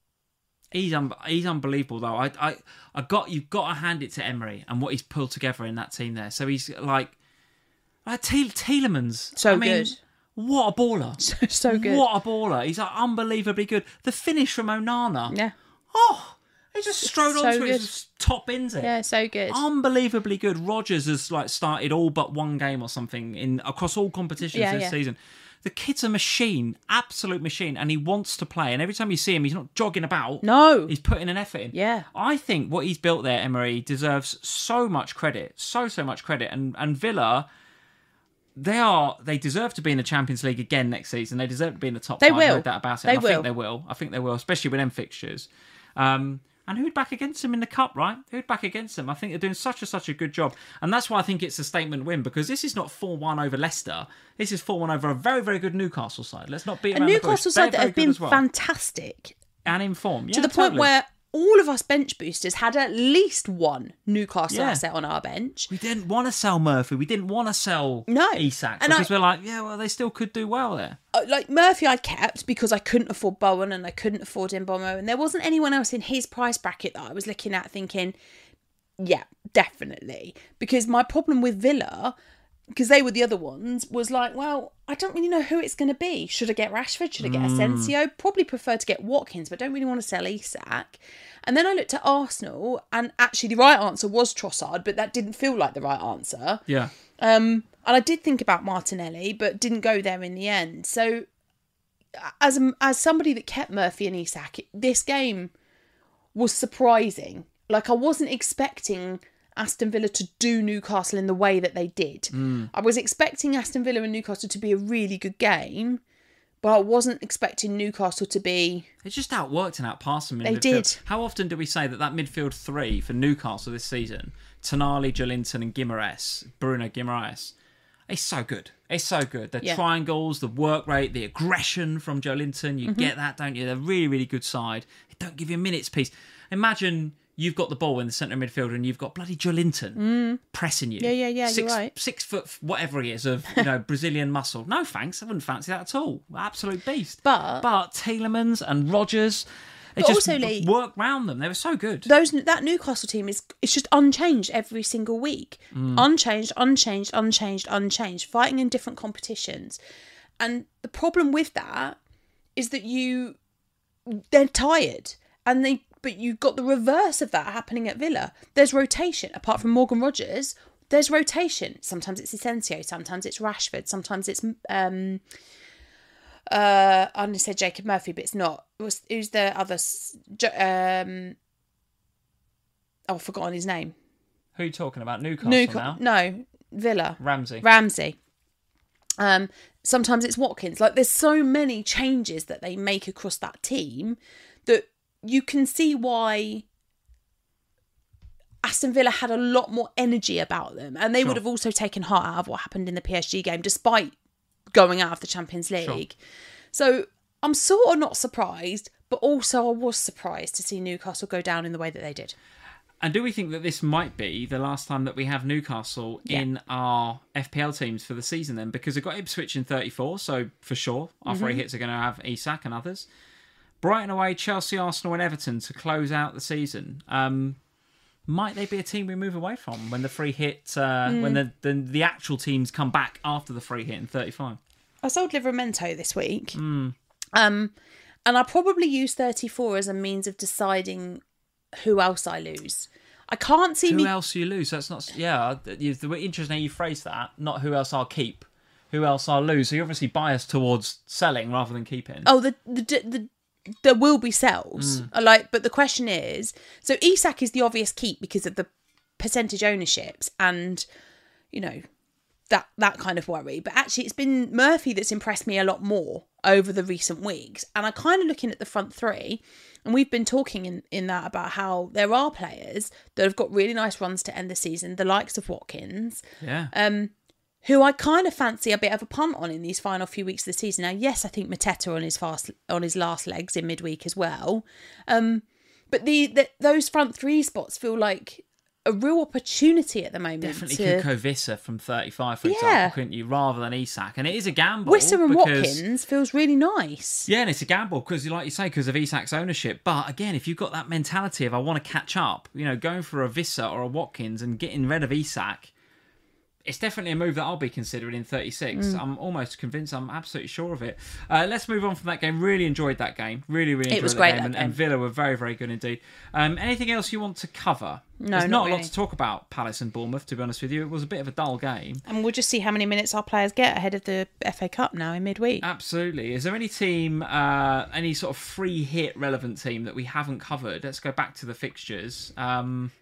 He's un- he's unbelievable though. I I I got you've got to hand it to Emery and what he's pulled together in that team there. So he's like like T- Tielemans. So I mean, good. What a baller. So, so good. What a baller. He's like unbelievably good. The finish from Onana. Yeah. Oh, he just strode so onto good. it, just top ends it. Yeah, so good. Unbelievably good. Rogers has like started all but one game or something in across all competitions yeah, this yeah. season. The kid's a machine, absolute machine, and he wants to play. And every time you see him, he's not jogging about. No. He's putting an effort in. Yeah. I think what he's built there, Emery, deserves so much credit. So, so much credit. And and Villa, they are they deserve to be in the Champions League again next season. They deserve to be in the top they five. Will. No doubt about it. They I will. think they will. I think they will, especially with them fixtures. Um, And who'd back against them in the cup, right? Who'd back against them? I think they're doing such a such a good job. And that's why I think it's a statement win, because this is not four one over Leicester. This is four one over a very, very good Newcastle side. Let's not beat A around Newcastle the bush. side that have been well. fantastic. And in form. Yeah, to the totally. point where all of us bench boosters had at least one Newcastle yeah. asset on our bench. We didn't want to sell Murphy. We didn't want to sell no. Isak. And because I, we're like, yeah, well, they still could do well there. Like, Murphy I kept because I couldn't afford Bowen and I couldn't afford Mbeumo. And there wasn't anyone else in his price bracket that I was looking at thinking, yeah, definitely. Because my problem with Villa, because they were the other ones, was like, well, I don't really know who it's going to be. Should I get Rashford? Should I get mm. Asensio? Probably prefer to get Watkins, but don't really want to sell Isak. And then I looked at Arsenal, and actually the right answer was Trossard, but that didn't feel like the right answer. Yeah. Um, and I did think about Martinelli, but didn't go there in the end. So as a, as somebody that kept Murphy and Isak, this game was surprising. Like, I wasn't expecting Aston Villa to do Newcastle in the way that they did. Mm. I was expecting Aston Villa and Newcastle to be a really good game, but I wasn't expecting Newcastle to be... They just outworked and outpassed them in they midfield. Did. How often do we say that that midfield three for Newcastle this season, Tonali, Joelinton and Guimaraes, Bruno Guimaraes, it's so good. It's so good. The yeah. triangles, the work rate, the aggression from Joelinton, you mm-hmm. get that, don't you? They're a really, really good side. They don't give you a minute's peace. Imagine... You've got the ball in the centre midfield and you've got bloody Joelinton mm. pressing you. Yeah, yeah, yeah, six, you're right. Six foot, whatever he is, of you know Brazilian muscle. No thanks, I wouldn't fancy that at all. Absolute beast. But but Tielemans and Rodgers, they but just also, Lee, work round them. They were so good. Those That Newcastle team is it's just unchanged every single week. Mm. Unchanged, unchanged, unchanged, unchanged. Fighting in different competitions. And the problem with that is that you... They're tired. And they... But you've got the reverse of that happening at Villa. There's rotation. Apart from Morgan Rogers, there's rotation. Sometimes it's Asensio, sometimes it's Rashford, sometimes it's... Um, uh, I'm going to say Jacob Murphy, but it's not. It was, who's the other... Um, oh, I've forgotten his name. Who are you talking about? Newcastle Newca- now? No, Villa. Ramsey. Ramsey. Um, sometimes it's Watkins. Like, there's so many changes that they make across that team that... You can see why Aston Villa had a lot more energy about them. And they sure. would have also taken heart out of what happened in the P S G game, despite going out of the Champions League. Sure. So I'm sort of not surprised, but also I was surprised to see Newcastle go down in the way that they did. And do we think that this might be the last time that we have Newcastle yeah. in our F P L teams for the season then? Because they've got Ipswich in thirty-four, so for sure, our mm-hmm. free hits are going to have Isak and others. Brighton away, Chelsea, Arsenal and Everton to close out the season. Um, might they be a team we move away from when the free hit, uh, mm. when the, the the actual teams come back after the free hit in thirty-five? I sold Livramento this week. Mm. Um, and I probably use thirty-four as a means of deciding who else I lose. I can't see who me... Who else you lose? That's not... Yeah, it's interesting how you phrase that. Not who else I'll keep. Who else I'll lose. So you're obviously biased towards selling rather than keeping. Oh, the... the, the There will be sells, mm. like, but the question is, so Isak is the obvious keep because of the percentage ownerships and, you know, that that kind of worry. But actually, it's been Murphy that's impressed me a lot more over the recent weeks. And I'm kind of looking at the front three, and we've been talking in, in that about how there are players that have got really nice runs to end the season, the likes of Watkins. Yeah. Um. Who I kind of fancy a bit of a punt on in these final few weeks of the season. Now, yes, I think Mateta on his fast on his last legs in midweek as well. Um, but the, the those front three spots feel like a real opportunity at the moment. Definitely to... Kuko Visser from thirty-five, for yeah. example, couldn't you? Rather than Isak. And it is a gamble. Wissa and because... Watkins feels really nice. Yeah, and it's a gamble because, like you say, because of Isak's ownership. But again, if you've got that mentality of I want to catch up, you know, going for a Visser or a Watkins and getting rid of Isak, it's definitely a move that I'll be considering in thirty-six. Mm. I'm almost convinced. I'm absolutely sure of it. Uh, let's move on from that game. Really enjoyed that game. Really, really enjoyed it was that great, game. that And, game. and Villa were very, very good indeed. Um, anything else you want to cover? No, There's not, not a lot really. to talk about Palace and Bournemouth, to be honest with you. It was a bit of a dull game. And we'll just see how many minutes our players get ahead of the F A Cup now in midweek. Absolutely. Is there any team, uh, any sort of free hit relevant team that we haven't covered? Let's go back to the fixtures. Um,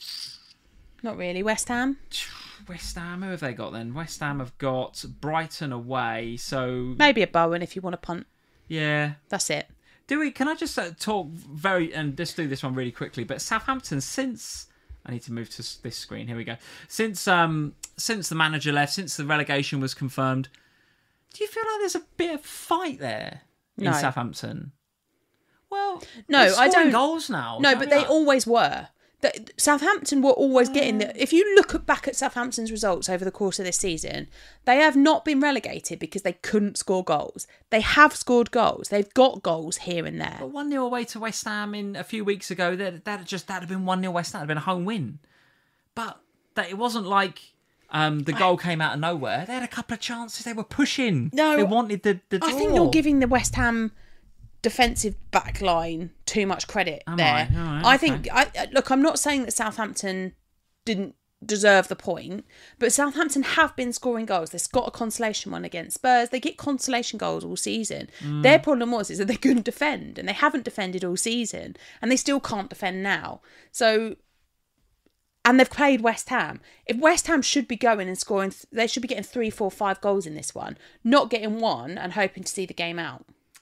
Not really. West Ham? West Ham, who have they got then? West Ham have got Brighton away, so... Maybe a Bowen if you want to punt. Yeah. That's it. Do we? Can I just uh, talk very and just do this one really quickly? But Southampton, since I need to move to this screen. Here we go. Since um since the manager left, since the relegation was confirmed, do you feel like there's a bit of fight there in No. Southampton? Well, No, they're I scoring don't. goals now. No, don't but we? they always were. The- Southampton were always getting the. If you look at, back at Southampton's results over the course of this season, they have not been relegated because they couldn't score goals. They have scored goals. They've got goals here and there. But one nil away to West Ham in a few weeks ago, that that just that'd have been one nil West Ham, that'd have been a home win. But that it wasn't like um, the goal came out of nowhere. They had a couple of chances. They were pushing. No, they wanted the, the draw. I think you're giving the West Ham defensive back line too much credit Am there. I? All right, I okay. think. I I- look. I'm not saying that Southampton didn't deserve the point, but Southampton have been scoring goals. They've got a consolation one against Spurs. They get consolation goals all season. Mm. Their problem was is that they couldn't defend, and they haven't defended all season, and they still can't defend now. So. And they've played West Ham. If West Ham should be going and scoring, they should be getting three, four, five goals in this one, not getting one and hoping to see the game out.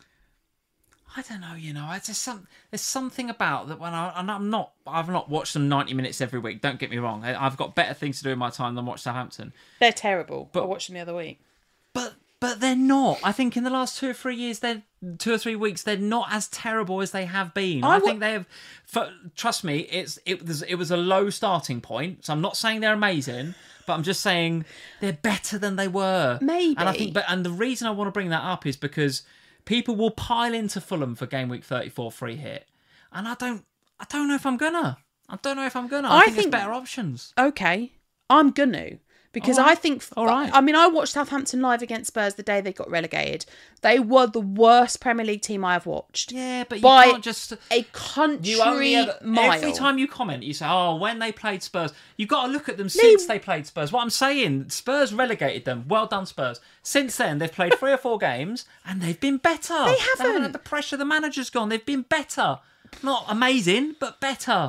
I don't know, you know. It's just some. There's something about that when I, and I'm not. I've not watched them ninety minutes every week. Don't get me wrong. I, I've got better things to do in my time than watch Southampton. They're terrible. But- I watched them the other week. But but they're not. I think in the last two or three years, they're two or three weeks, they're not as terrible as they have been. I I, w- think they have. For, trust me, it's it was it was a low starting point. So I'm not saying they're amazing, but I'm just saying they're better than they were. Maybe. And I think, but and the reason I want to bring that up is because people will pile into Fulham for game week thirty-four free hit, and I don't. I don't know if I'm gonna. I don't know if I'm gonna. I, I think, think- there's better options. Okay, I'm gonna. Because All right. I think, All right. I mean, I watched Southampton live against Spurs the day they got relegated. They were the worst Premier League team I have watched. Yeah, but you By can't just. a country You only ever, mile. every time you comment, you say, "Oh, when they played Spurs." You've got to look at them since they played Spurs. What I'm saying, Spurs relegated them. Well done, Spurs. Since then, they've played three or four games and they've been better. They haven't. haven't had the pressure. The manager's gone. They've been better. Not amazing, but better.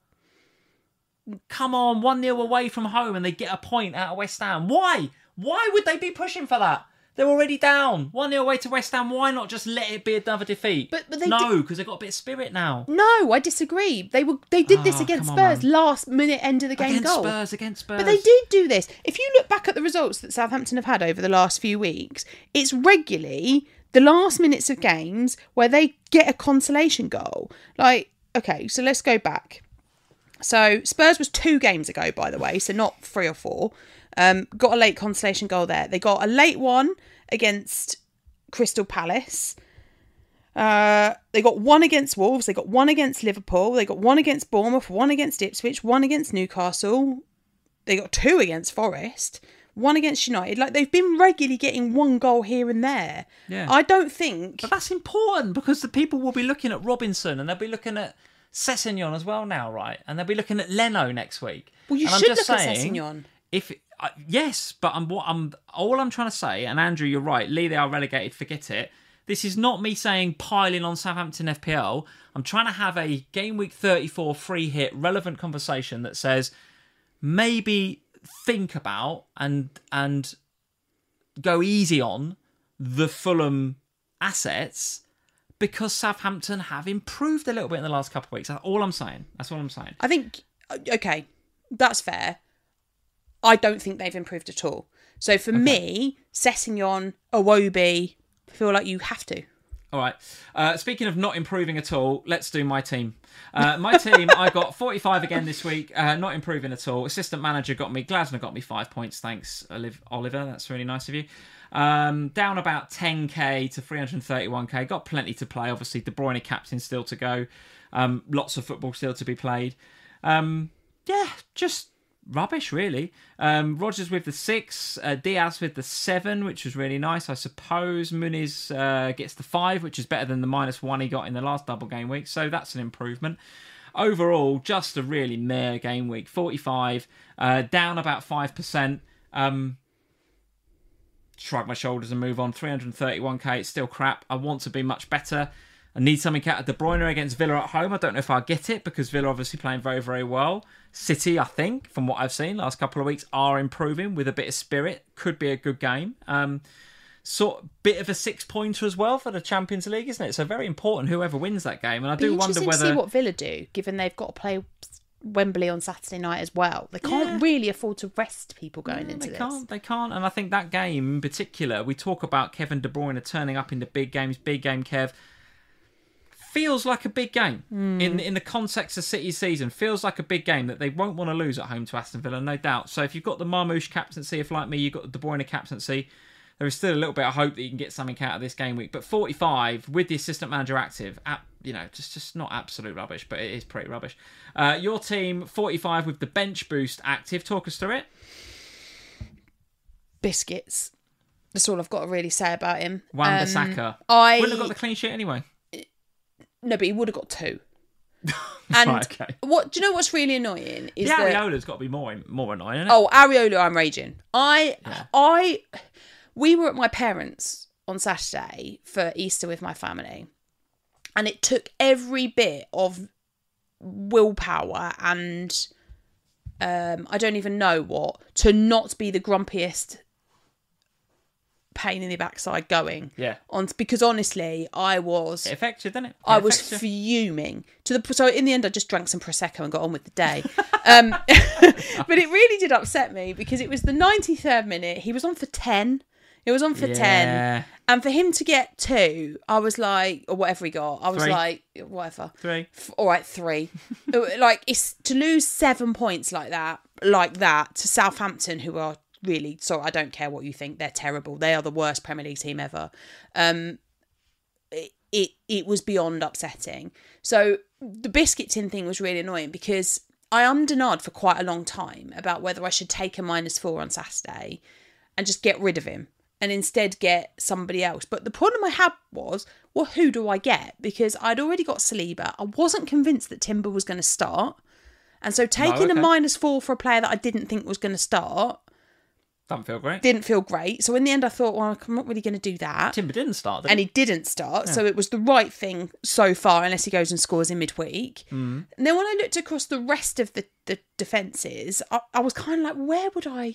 Come on, one nil away from home and they get a point out of West Ham. Why? Why would they be pushing for that? They're already down. one nil away to West Ham. Why not just let it be another defeat? But- but they no, because they've got a bit of spirit now. No, I disagree. They were they did this Oh, against come on, Spurs man. last minute end of the game Against goal. Spurs, against Spurs. But they did do this. If you look back at the results that Southampton have had over the last few weeks, it's regularly the last minutes of games where they get a consolation goal. Like, okay, so let's go back. So Spurs was two games ago, by the way, so not three or four. Um, got a late consolation goal there. They got a late one against Crystal Palace. Uh, they got one against Wolves. They got one against Liverpool. They got one against Bournemouth. One against Ipswich. One against Newcastle. They got two against Forest. One against United. Like, they've been regularly getting one goal here and there. Yeah. I don't think. But that's important because the people will be looking at Robinson and they'll be looking at Sessegnon as well now, right? And they'll be looking at Leno next week. Well, you And I'm should just look at saying, Sessegnon. If uh, yes, but I'm what I'm all I'm trying to say. And Andrew, you're right. Lee, they are relegated. Forget it. This is not me saying piling on Southampton F P L. I'm trying to have a game week thirty-four free hit relevant conversation that says maybe think about and and go easy on the Fulham assets because Southampton have improved a little bit in the last couple of weeks. That's all I'm saying. That's all I'm saying. I think, okay, that's fair. I don't think they've improved at all. So for me, Sessegnon, Iwobi, I feel like you have to. All right. Uh, speaking of not improving at all, let's do my team. Uh, my team, I got forty-five again this week. Uh, not improving at all. Assistant manager got me. Glasner got me five points. Thanks, Oliv- Oliver. That's really nice of you. Um, down about ten k to three hundred thirty-one k. Got plenty to play. Obviously, De Bruyne captain still to go. Um, lots of football still to be played. Um, yeah, just rubbish, really. Um, Rogers with the six, uh, Diaz with the seven, which was really nice, I suppose. Muniz uh, gets the five, which is better than the minus one he got in the last double game week, so that's an improvement. Overall, just a really meh game week. forty-five, uh, down about five percent. Um, shrug my shoulders and move on. three hundred thirty-one k, it's still crap. I want to be much better. I need something out of De Bruyne against Villa at home. I don't know if I'll get it because Villa obviously playing very, very well. City, I think, from what I've seen last couple of weeks, are improving with a bit of spirit. Could be a good game. Um, sort bit of a six pointer as well for the Champions League, isn't it? So very important whoever wins that game. And I Be do wonder interesting whether to see what Villa do, given they've got to play Wembley on Saturday night as well. They can't Yeah. really afford to rest people going Yeah, into they this. can't. They can't. And I think that game in particular, we talk about Kevin De Bruyne turning up into big games, big game Kev. Feels like a big game mm. in in the context of City's season. Feels like a big game that they won't want to lose at home to Aston Villa, no doubt. So if you've got the Marmoush captaincy, if like me you've got the De Bruyne captaincy, there is still a little bit of hope that you can get something out of this game week. But forty-five with the assistant manager active, at, you know, just just not absolute rubbish, but it is pretty rubbish. Uh, your team forty-five with the bench boost active. Talk us through it. Biscuits. That's all I've got to really say about him. Wan-Bissaka. Um, I wouldn't have got the clean sheet anyway. No, but he would have got two. And right, okay. what do you know? What's really annoying is the that Areola's got to be more more annoying, isn't it? oh, Areola, I'm raging. I Yeah. I we were at my parents' on Saturday for Easter with my family, and it took every bit of willpower and um, I don't even know what to not be the grumpiest pain in the backside going. Yeah. On because honestly, I was It affects you, doesn't it? It I was affects you. fuming to the so in the end I just drank some prosecco and got on with the day. um, but it really did upset me because it was the ninety-third minute. He was on for ten. It was on for Yeah. ten, and for him to get two, I was like, or whatever he got, I was Three. like, whatever. Three. F- All right, three. Like it's to lose seven points like that, like that to Southampton, who are really sorry. I don't care what you think. They're terrible. They are the worst Premier League team ever. Um, it it, it was beyond upsetting. So the biscuit tin thing was really annoying because I ummed and ahed for quite a long time about whether I should take a minus four on Saturday and just get rid of him and instead get somebody else. But the problem I had was, well, who do I get? Because I'd already got Saliba. I wasn't convinced that Timber was going to start. And so taking okay. a minus four for a player that I didn't think was going to start Doesn't feel great. didn't feel great. So in the end, I thought, well, I'm not really going to do that. Timber didn't start, did And he? he didn't start. So it was the right thing so far, unless he goes and scores in midweek. Mm. And then when I looked across the rest of the, the defences, I, I was kind of like, where would I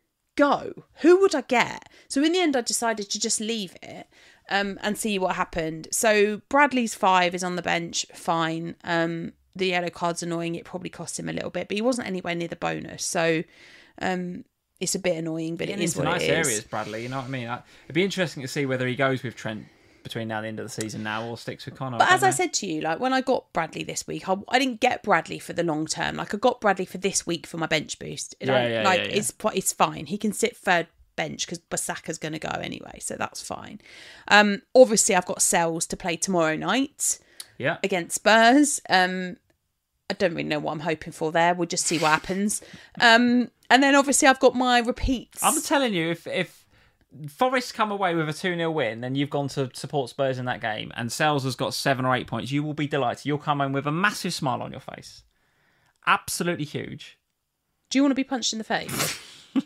go? Who would I get? So in the end, I decided to just leave it um, and see what happened. So Bradley's five is on the bench, fine. Um, the yellow card's annoying. It probably cost him a little bit, but he wasn't anywhere near the bonus. So um, it's a bit annoying, but Getting it is into what nice it is. areas, Bradley. You know what I mean? It'd be interesting to see whether he goes with Trent between now and the end of the season now or sticks with Connor. But I as don't I know. said to you, like when I got Bradley this week, I, I didn't get Bradley for the long term. Like I got Bradley for this week for my bench boost. Yeah, Like, yeah, like yeah, yeah. it's it's fine. He can sit third bench because Basaka's going to go anyway, so that's fine. Um, obviously I've got Sells to play tomorrow night yeah. against Spurs. Um, I don't really know what I'm hoping for there. We'll just see what happens. Um, and then obviously I've got my repeats. I'm telling you, if if Forest come away with a two nil win, then you've gone to support Spurs in that game, and Sells has got seven or eight points, you will be delighted. You'll come home with a massive smile on your face. Absolutely huge. Do you want to be punched in the face?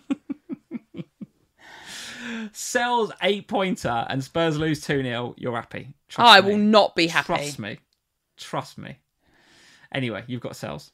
Sells eight pointer and Spurs lose two nil, you're happy. Trust I me. will not be happy. Trust me. Trust me. Anyway, you've got Sells.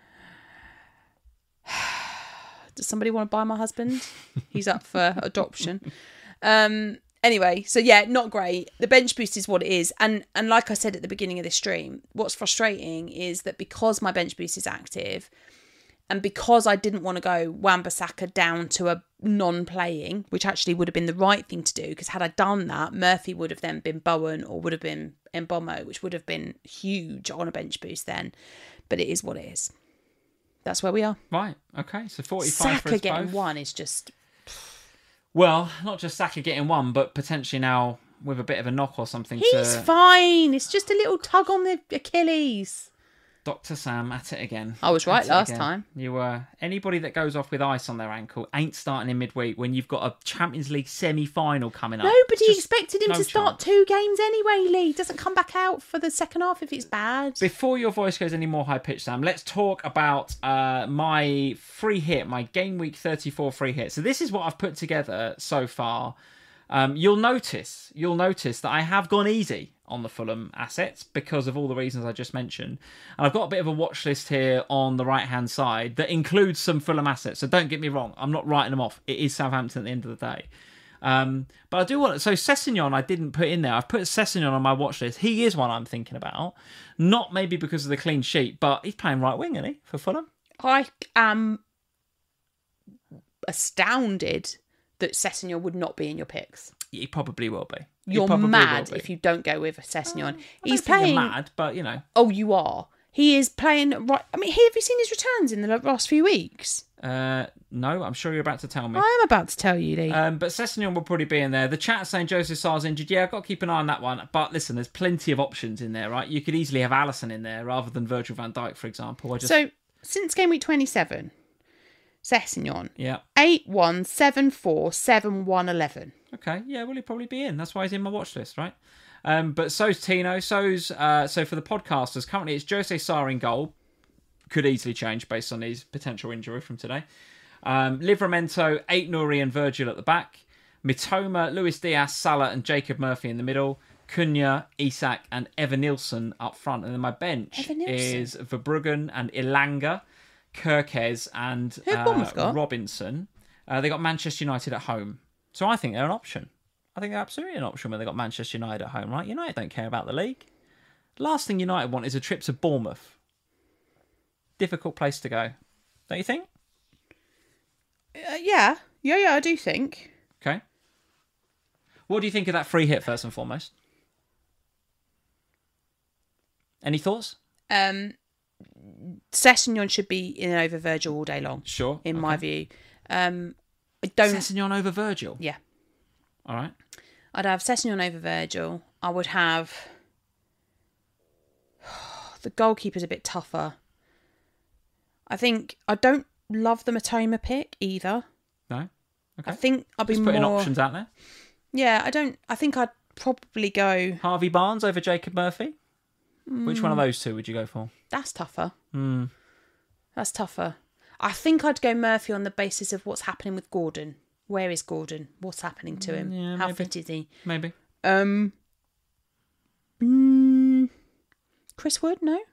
Does somebody want to buy my husband? He's up for adoption. Um, anyway, so yeah, not great. The bench boost is what it is. And and like I said at the beginning of this stream, what's frustrating is that because my bench boost is active and because I didn't want to go Wan-Bissaka down to a non-playing, which actually would have been the right thing to do, because had I done that, Murphy would have then been Bowen or would have been Mbomo, which would have been huge on a bench boost then. But it is what it is. That's where we are. Right, okay, so forty-five for Saka us getting both. one is just... Well, not just Saka getting one, but potentially now with a bit of a knock or something He's to fine. It's just a little tug on the Achilles. Doctor Sam at it again. I was right At it last again. time. You were. Anybody that goes off with ice on their ankle ain't starting in midweek when you've got a Champions League semi-final coming up. Nobody Just expected him no to start chance. two games anyway, Lee. Doesn't come back out for the second half if it's bad. Before your voice goes any more high-pitched, Sam, let's talk about uh, my free hit, my Game Week thirty-four free hit. So this is what I've put together so far. Um, you'll notice, you'll notice that I have gone easy on the Fulham assets because of all the reasons I just mentioned. And I've got a bit of a watch list here on the right-hand side that includes some Fulham assets. So don't get me wrong, I'm not writing them off. It is Southampton at the end of the day. Um, but I do want... So Sessegnon I didn't put in there. I've put Sessegnon on my watch list. He is one I'm thinking about. Not maybe because of the clean sheet, but he's playing right wing, isn't he, for Fulham? I am astounded that Sessegnon would not be in your picks. He probably will be. He You're probably mad will be. if you don't go with Sessegnon. I He's don't think playing... you're mad, but, you know. Oh, you are. He is playing right... I mean, have you seen his returns in the last few weeks? Uh, no, I'm sure you're about to tell me. I am about to tell you, Lee. Um, but Sessegnon will probably be in there. The chat saying Joseph Sarr's injured. Yeah, I've got to keep an eye on that one. But listen, there's plenty of options in there, right? You could easily have Alisson in there rather than Virgil van Dijk, for example. I just... So, since game week twenty-seven, Sessegnon, Yeah. eight one, seven four, seven one, eleven. Okay, yeah, well, he'll probably be in. That's why he's in my watch list, right? Um, but so's Tino. So's uh, so for the podcasters, currently it's Jose Sarr in goal. Could easily change based on his potential injury from today. Um, Livramento, eight Nouri and Virgil at the back. Mitoma, Luis Diaz, Salah and Jacob Murphy in the middle. Cunha, Isak and Evan Nilsson up front. And then my bench is Verbruggen and Ilanga, Kirkes and uh, Robinson. Uh, they got Manchester United at home. So I think they're an option. I think they're absolutely an option when they got Manchester United at home, right? United don't care about the league. Last thing United want is a trip to Bournemouth. Difficult place to go. Don't you think? Uh, yeah. Yeah, yeah, I do think. Okay. What do you think of that free hit, first and foremost? Any thoughts? Um, Sessegnon should be in over Virgil all day long. Sure. In okay. my view. Um, I don't... Sessegnon over Virgil? Yeah. All right. I'd have Sessegnon over Virgil. I would have... The goalkeeper's a bit tougher. I think... I don't love the Mitoma pick either. No? Okay. I think I'll be Just more... putting options out there. Yeah, I don't... I think I'd probably go... Harvey Barnes over Jacob Murphy? Mm. Which one of those two would you go for? That's tougher. Mm. That's tougher. I think I'd go Murphy on the basis of what's happening with Gordon. Where is Gordon? What's happening to him? Yeah, How maybe. fit is he? Maybe. Um, mm, Chris Wood, no?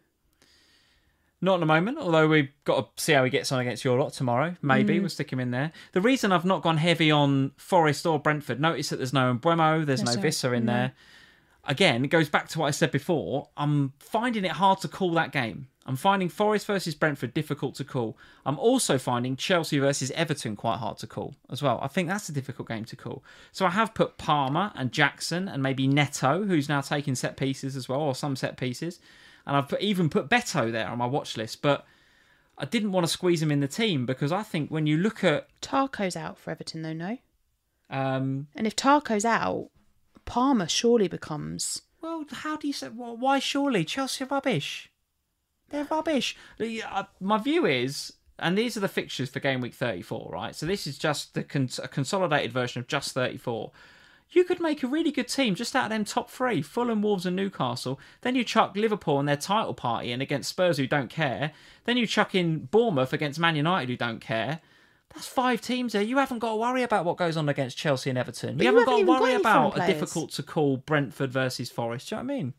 Not at the moment, although we've got to see how he gets on against your lot tomorrow. Maybe Mm. we'll stick him in there. The reason I've not gone heavy on Forest or Brentford, notice that there's no Mbuemo, there's That's no right. Visser in No. there. Again, it goes back to what I said before. I'm finding it hard to call that game. I'm finding Forest versus Brentford difficult to call. I'm also finding Chelsea versus Everton quite hard to call as well. I think that's a difficult game to call. So I have put Palmer and Jackson and maybe Neto, who's now taking set pieces as well, or some set pieces. And I've put, even put Beto there on my watch list. But I didn't want to squeeze him in the team because I think when you look at... Tarko's out for Everton, though, no? Um, and if Tarko's out, Palmer surely becomes... Well, how do you say... Well, why surely? Chelsea are rubbish. They're rubbish. My view is, and these are the fixtures for game week thirty-four, right? So this is just the cons- a consolidated version of just thirty-four. You could make a really good team just out of them top three, Fulham, Wolves and Newcastle. Then you chuck Liverpool and their title party in against Spurs who don't care. Then you chuck in Bournemouth against Man United who don't care. That's five teams there. You haven't got to worry about what goes on against Chelsea and Everton. But You you haven't, haven't got even to worry got any foreign about a players. difficult to call Brentford versus Forest. Do you know what I mean?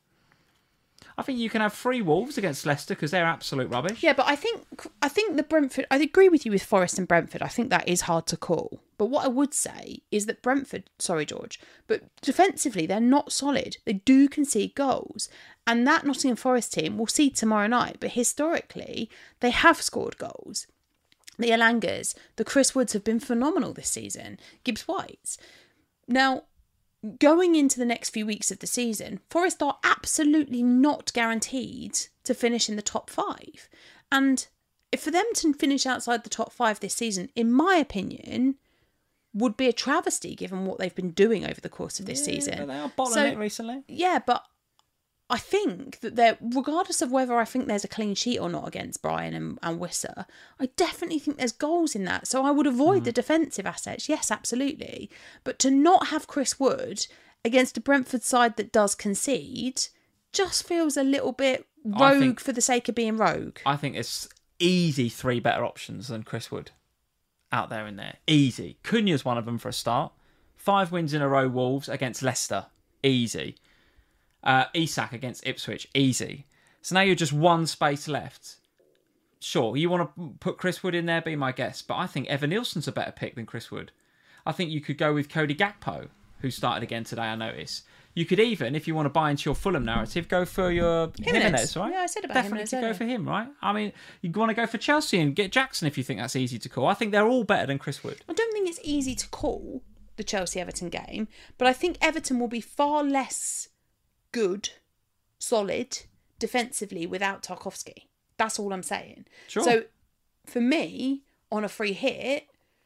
I think you can have three Wolves against Leicester because they're absolute rubbish. Yeah, but I think I think the Brentford... I agree with you with Forest and Brentford. I think that is hard to call. But what I would say is that Brentford... Sorry, George. But defensively, they're not solid. They do concede goals. And that Nottingham Forest team, we'll see tomorrow night. But historically, they have scored goals. The Elangas, the Chris Woods have been phenomenal this season. Gibbs Whites. Now... Going into the next few weeks of the season, Forest are absolutely not guaranteed to finish in the top five. And if for them to finish outside the top five this season, in my opinion, would be a travesty given what they've been doing over the course of this Yeah, season. But they are bottling So- it recently. Yeah, but I think that they're, regardless of whether I think there's a clean sheet or not against Brian and, and Wisser, I definitely think there's goals in that. So I would avoid Mm. the defensive assets. Yes, absolutely. But to not have Chris Wood against a Brentford side that does concede just feels a little bit I rogue think- for the sake of being rogue. I think it's easy three better options than Chris Wood out there in there. Easy. Cunha's one of them for a start. Five wins in a row, Wolves against Leicester. Easy. Uh, Isak against Ipswich. Easy. So now you're just one space left. Sure, you want to put Chris Wood in there, be my guest. But I think Evan Nilsson's a better pick than Chris Wood. I think you could go with Cody Gakpo, who started again today, I noticed. You could even, if you want to buy into your Fulham narrative, go for your Jimenez, Jimenez, right? Yeah, I said about Definitely Jimenez to go earlier. for him, right? I mean, you want to go for Chelsea and get Jackson if you think that's easy to call. I think they're all better than Chris Wood. I don't think it's easy to call the Chelsea-Everton game, but I think Everton will be far less good, solid, defensively without Tarkowski. That's all I'm saying. Sure. So, for me, on a free hit,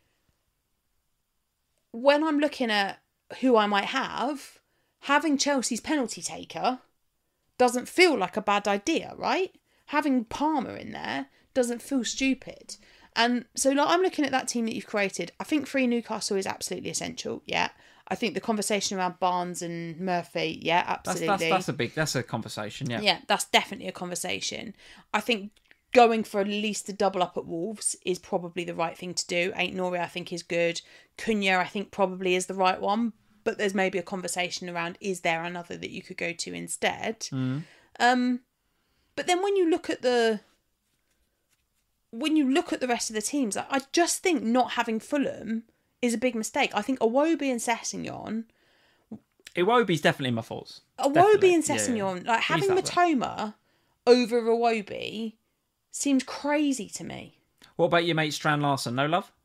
when I'm looking at who I might have, having Chelsea's penalty taker doesn't feel like a bad idea, right? Having Palmer in there doesn't feel stupid. And so like, I'm looking at that team that you've created. I think free Newcastle is absolutely essential, yeah. I think the conversation around Barnes and Murphy, yeah, absolutely. That's, that's, that's a big, that's a conversation, yeah. Yeah, that's definitely a conversation. I think going for at least a double up at Wolves is probably the right thing to do. Ain't Nori, I think, is good. Cunha, I think, probably is the right one. But there's maybe a conversation around, is there another that you could go to instead? Mm. Um, but then when you look at the... When you look at the rest of the teams, I just think not having Fulham is a big mistake. I think Iwobi and Sessegnon... Iwobi's definitely my thoughts. Iwobi Definitely. and Sessegnon, Yeah, yeah. like having He's that way. Matoma over Iwobi seems crazy to me. What about your mate Strand Larson? No love?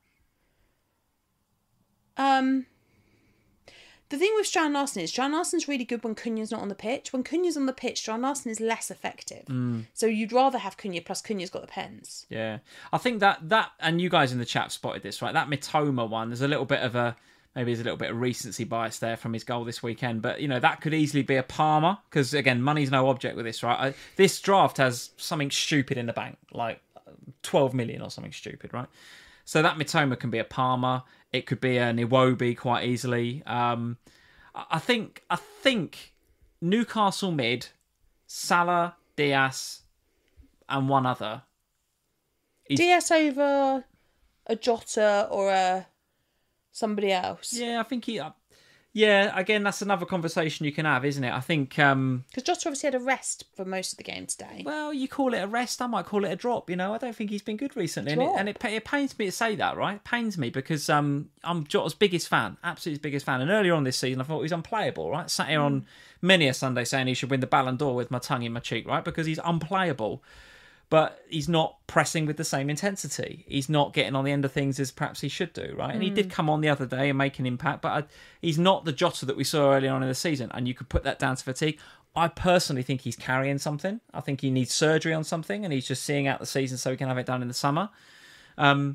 Um... The thing with Strand Larson is Strand Larson's really good when Cunha's not on the pitch. When Cunha's on the pitch, Strand Larson is less effective. Mm. So you'd rather have Cunha, plus Cunha's got the pens. Yeah. I think that, that, and you guys in the chat spotted this, right? That Mitoma one, there's a little bit of a, maybe there's a little bit of recency bias there from his goal this weekend. But, you know, that could easily be a Palmer, because, again, money's no object with this, right? I, this draft has something stupid in the bank, like twelve million or something stupid, right? So that Mitoma can be a Palmer. It could be an Iwobi quite easily. Um, I think I think Newcastle mid, Salah, Diaz, and one other. Is... Diaz over a Jota or a somebody else. Yeah, I think he... Uh, yeah, again, that's another conversation you can have, isn't it? I think... Because um, Jota obviously had a rest for most of the game today. Well, you call it a rest, I might call it a drop, you know? I don't think he's been good recently. And, it, and it, it pains me to say that, right? It pains me because um, I'm Jota's biggest fan, absolute his biggest fan. And earlier on this season, I thought he was unplayable, right? Sat here mm. on many a Sunday saying he should win the Ballon d'Or with my tongue in my cheek, right? Because he's unplayable. But he's not pressing with the same intensity. He's not getting on the end of things as perhaps he should do, right? And mm. he did come on the other day and make an impact, but I, he's not the Jota that we saw early on in the season. And you could put that down to fatigue. I personally think he's carrying something. I think he needs surgery on something, and he's just seeing out the season so he can have it done in the summer. Um,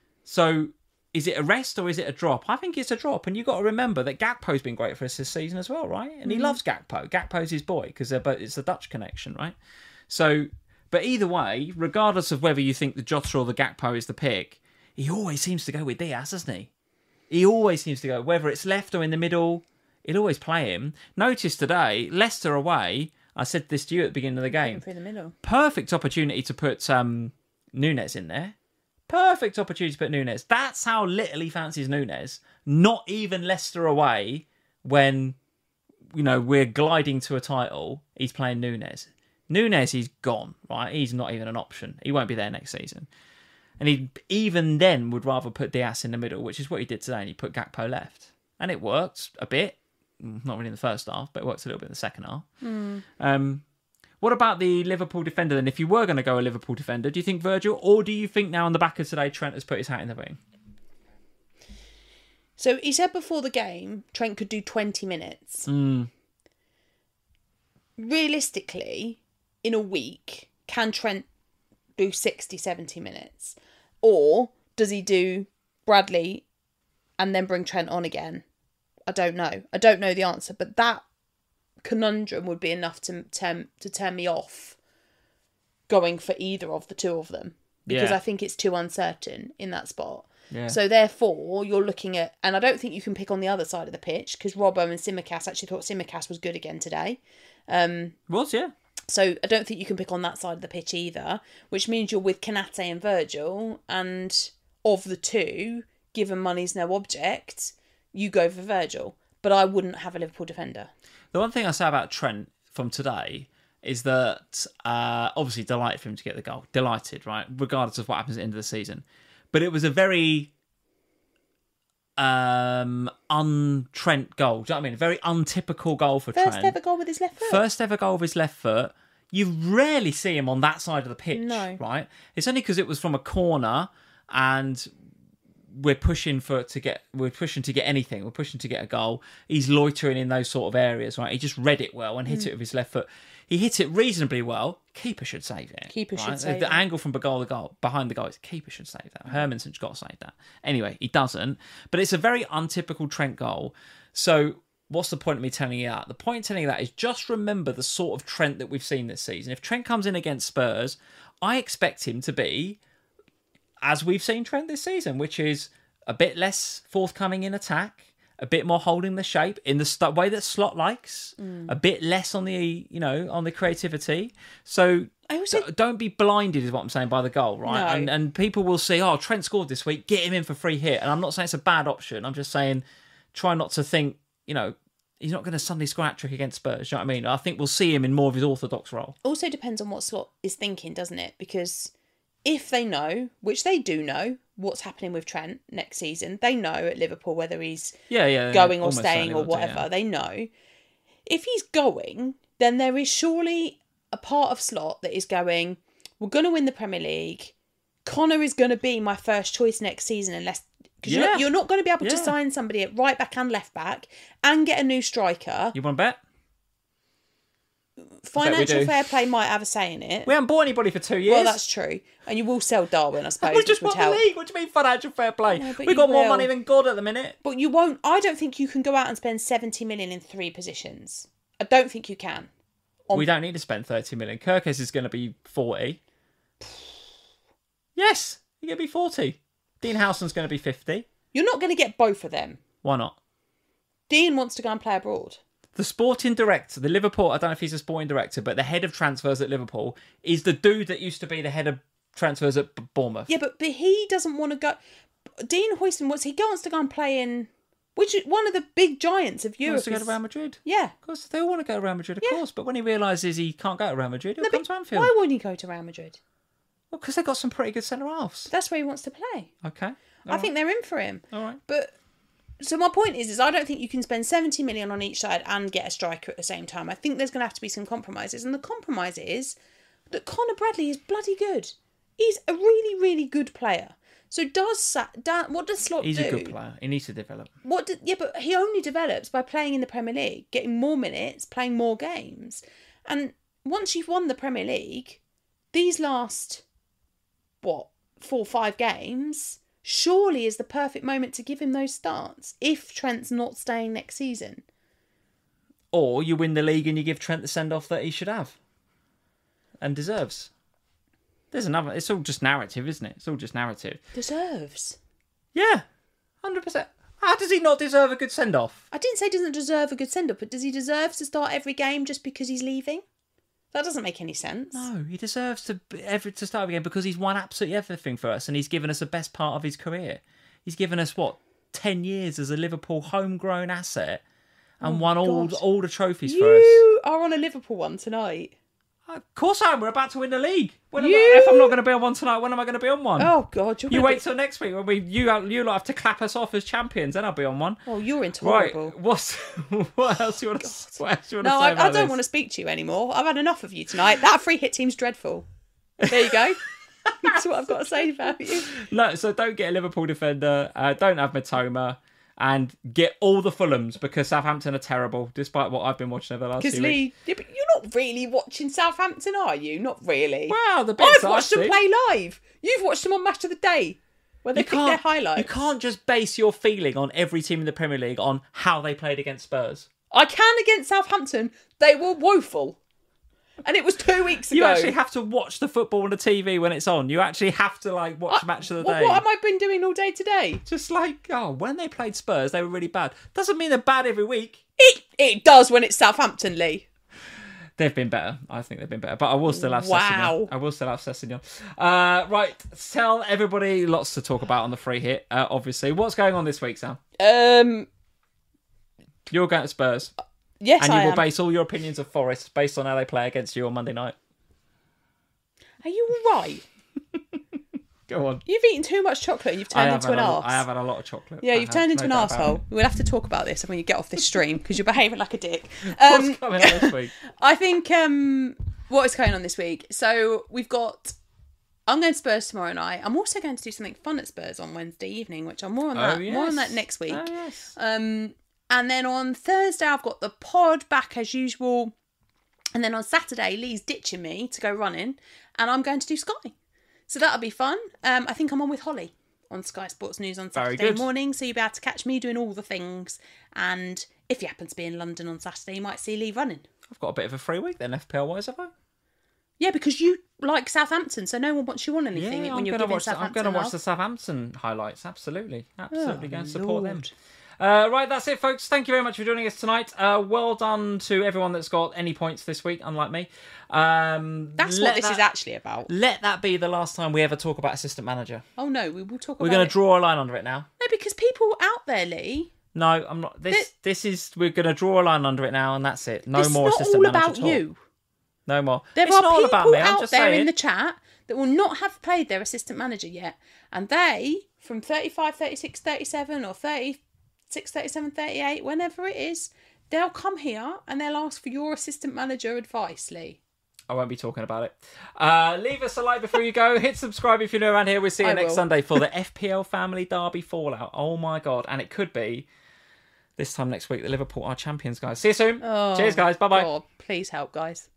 so is it a rest or is it a drop? I think it's a drop. And you've got to remember that Gakpo's been great for us this season as well, right? And he mm. loves Gakpo. Gakpo's his boy because it's a Dutch connection, right? So... But either way, regardless of whether you think the Jota or the Gakpo is the pick, he always seems to go with Diaz, doesn't he? He always seems to go, whether it's left or in the middle, he'll always play him. Notice today, Leicester away, I said this to you at the beginning of the game. Through the middle. Perfect opportunity to put um, Núñez in there. Perfect opportunity to put Núñez. That's how little he fancies Núñez. Not even Leicester away when, you know, we're gliding to a title, he's playing Núñez. Núñez, he's gone, right? He's not even an option. He won't be there next season. And he even then would rather put Diaz in the middle, which is what he did today, and he put Gakpo left. And it worked a bit. Not really in the first half, but it worked a little bit in the second half. Mm. Um, what about the Liverpool defender then? If you were going to go a Liverpool defender, do you think Virgil, or do you think now on the back of today Trent has put his hat in the ring? So he said before the game, Trent could do twenty minutes. Mm. Realistically... in a week, can Trent do sixty, seventy minutes? Or does he do Bradley and then bring Trent on again? I don't know. I don't know the answer, but that conundrum would be enough to turn, to turn me off going for either of the two of them. Because yeah. I think it's too uncertain in that spot. Yeah. So therefore, you're looking at... And I don't think you can pick on the other side of the pitch, because Robbo and Tsimikas, actually thought Tsimikas was good again today. Um, was, yeah. So I don't think you can pick on that side of the pitch either, which means you're with Konate and Virgil, and of the two, given money's no object, you go for Virgil. But I wouldn't have a Liverpool defender. The one thing I say about Trent from today is that uh, obviously delighted for him to get the goal. Delighted, right? Regardless of what happens at the end of the season. But it was a very um, un-Trent goal. Do you know what I mean? A very untypical goal for First Trent. ever goal with his left foot. First ever goal with his left foot. You rarely see him on that side of the pitch, No. right? It's only because it was from a corner and we're pushing for to get we're pushing to get anything. We're pushing to get a goal. He's loitering in those sort of areas, right? He just read it well and hit Mm. it with his left foot. He hit it reasonably well. Keeper should save it. Keeper should right? save the it. angle from behind the goal, behind the goal, is keeper should save that. Hermanson's got to save that. Anyway, he doesn't. But it's a very untypical Trent goal. So what's the point of me telling you that? The point of telling you that is just remember the sort of Trent that we've seen this season. If Trent comes in against Spurs, I expect him to be, as we've seen Trent this season, which is a bit less forthcoming in attack, a bit more holding the shape in the st- way that Slot likes, Mm. a bit less on the, you know, on the creativity. So I also- d- don't be blinded, is what I'm saying, by the goal, right? No. And and people will say, oh, Trent scored this week, get him in for free hit. And I'm not saying it's a bad option. I'm just saying try not to think, you know, he's not going to suddenly score a hat-trick against Spurs. Do you know what I mean? I think we'll see him in more of his orthodox role. Also depends on what Slot is thinking, doesn't it? Because if they know, which they do know, what's happening with Trent next season, they know at Liverpool whether he's Yeah, yeah. going or almost staying certainly or will do, whatever. yeah. They know. If he's going, then there is surely a part of Slot that is going, we're going to win the Premier League. Connor is going to be my first choice next season unless... Because Yeah. you're, you're not going to be able to Yeah. sign somebody at right back and left back and get a new striker. You want to bet? Financial do. fair play might have a say in it. We haven't bought anybody for two years. Well, that's true. And you will sell Darwin, I suppose. we just which would won the help. league. What do you mean financial fair play? know, but We've you got more will. money than God at the minute. But you won't... I don't think you can go out and spend seventy million in three positions. I don't think you can. On- We don't need to spend thirty million. Kirkus is going to be forty. Yes, he's going to be forty. Dean Howson's going to be fifty. You're not going to get both of them. Why not? Dean wants to go and play abroad. The sporting director, the Liverpool, I don't know if he's a sporting director, but the head of transfers at Liverpool is the dude that used to be the head of transfers at B- Bournemouth. Yeah, but, but he doesn't want to go... Dean Hoyston, wants, he wants to go and play in... Which is one of the big giants of He Europe. wants to go is- to Real Madrid. Yeah. Of course, they all want to go to Real Madrid, of Yeah. course. But when he realises he can't go to Real Madrid, he'll No, come but to Anfield. why wouldn't he go to Real Madrid? Well, because they've got some pretty good centre-halves. That's where he wants to play. Okay. I think they're in for him. All right. But so my point is, is I don't think you can spend seventy million on each side and get a striker at the same time. I think there's going to have to be some compromises, and the compromise is that Conor Bradley is bloody good. He's a really, really good player. So does Sa- Dan, what does Slot He's do? a good player. He needs to develop. What? Do, yeah, but he only develops by playing in the Premier League, getting more minutes, playing more games, and once you've won the Premier League, these last what four or five games surely is the perfect moment to give him those starts if Trent's not staying next season. Or you win the league and you give Trent the send-off that he should have and deserves. There's another... It's all just narrative, isn't it? It's all just narrative. Deserves. Yeah, one hundred percent. How does he not deserve a good send-off? I didn't say he doesn't deserve a good send-up, but does he deserve to start every game just because he's leaving? That doesn't make any sense. No, he deserves to be- every to start again because he's won absolutely everything for us and he's given us the best part of his career. He's given us, what, ten years as a Liverpool homegrown asset and Oh, won all, God. all the trophies for us. You are on a Liverpool one tonight. Of course I am. We're about to win the league. When am You- I, if I'm not going to be on one tonight, when am I going to be on one? Oh God, you're You gonna wait till next week when we you you lot have to clap us off as champions, then I'll be on one. Be... Oh, you're intolerable. Right. What's what else you want to what else you want No, to say I, about I don't this? want to speak to you anymore. I've had enough of you tonight. That free hit team's dreadful. There you go. That's what I've got to say about you. No, so don't get a Liverpool defender. Uh, don't have Matoma. And get all the Fulhams because Southampton are terrible, despite what I've been watching over the last Because few weeks. Lee, yeah, but you're not really watching Southampton, are you? Not really. Wow, the bits I've watched I them see. play live. You've watched them on Match of the Day, where they You pick their can't, highlights. you can't just base your feeling on every team in the Premier League on how they played against Spurs. I can against Southampton. They were woeful, and it was two weeks ago. You actually have to watch the football on the T V when it's on. You actually have to like watch I- Match of the what, Day. what have I been doing all day today? Just like, oh, when they played Spurs, they were really bad. Doesn't mean they're bad every week. It it does when it's Southampton, Lee. They've been better. I think they've been better. But I will still have Wow. Sessegnon. I will still have Sessegnon. Uh, right, tell everybody lots to talk about on the free hit, uh, obviously. What's going on this week, Sam? Um. You're going to Spurs. Yes, And you I will am. base all your opinions of Forest based on how they play against you on Monday night. Are you all right? Go on. You've eaten too much chocolate and you've I turned have into an had a- arse. I have had a lot of chocolate. Yeah, I you've have, turned into no an doubt about arsehole. We'll have to talk about this when you get off this stream because you're behaving like a dick. it. Um, What's coming up this week? I think um, what is going on this week? So we've got. I'm going to Spurs tomorrow night. I'm also going to do something fun at Spurs on Wednesday evening, which I'm more on that. Oh, yes. More on that next week. Oh, yes. Um, and then on Thursday I've got the pod back as usual. And then on Saturday Lee's ditching me to go running, and I'm going to do Sky. So that'll be fun. Um, I think I'm on with Holly on Sky Sports News on Very Saturday good. morning, so you'll be able to catch me doing all the things. And if you happen to be in London on Saturday, you might see Lee running. I've got a bit of a free week then, F P L wise, have I? Yeah, because you like Southampton, so no one wants you on anything Yeah, when I'm you're going to giving watch. The, I'm Southampton going to watch love. the Southampton highlights. Absolutely, absolutely Oh, going to support them. Lord. Uh, right, that's it, folks. Thank you very much for joining us tonight. Uh, well done to everyone that's got any points this week, unlike me. Um, That's let what this that, is actually about. Let that be the last time we ever talk about assistant manager. Oh no, we will talk We're about going it. to draw a line under it now. No, because people out there, Lee, No, I'm not. This This- this is we're going to draw a line under it now, and that's it. No it's more not assistant all manager about talk. you. No more. There it's are not all people about me. I'm out just there saying. in the chat that will not have played their assistant manager yet, and they, from thirty-five, thirty-six, thirty-seven, or thirty-six, thirty-seven, thirty-eight, whenever it is, they'll come here and they'll ask for your assistant manager advice, Lee. I won't be talking about it. Uh, leave us a like before you go. Hit subscribe if you're new around here. We'll see you I next will. Sunday for the F P L Family Derby Fallout. Oh my God. And it could be this time next week that Liverpool are champions, guys. See you soon. Oh, Cheers, guys. Bye-bye. God, please help, guys.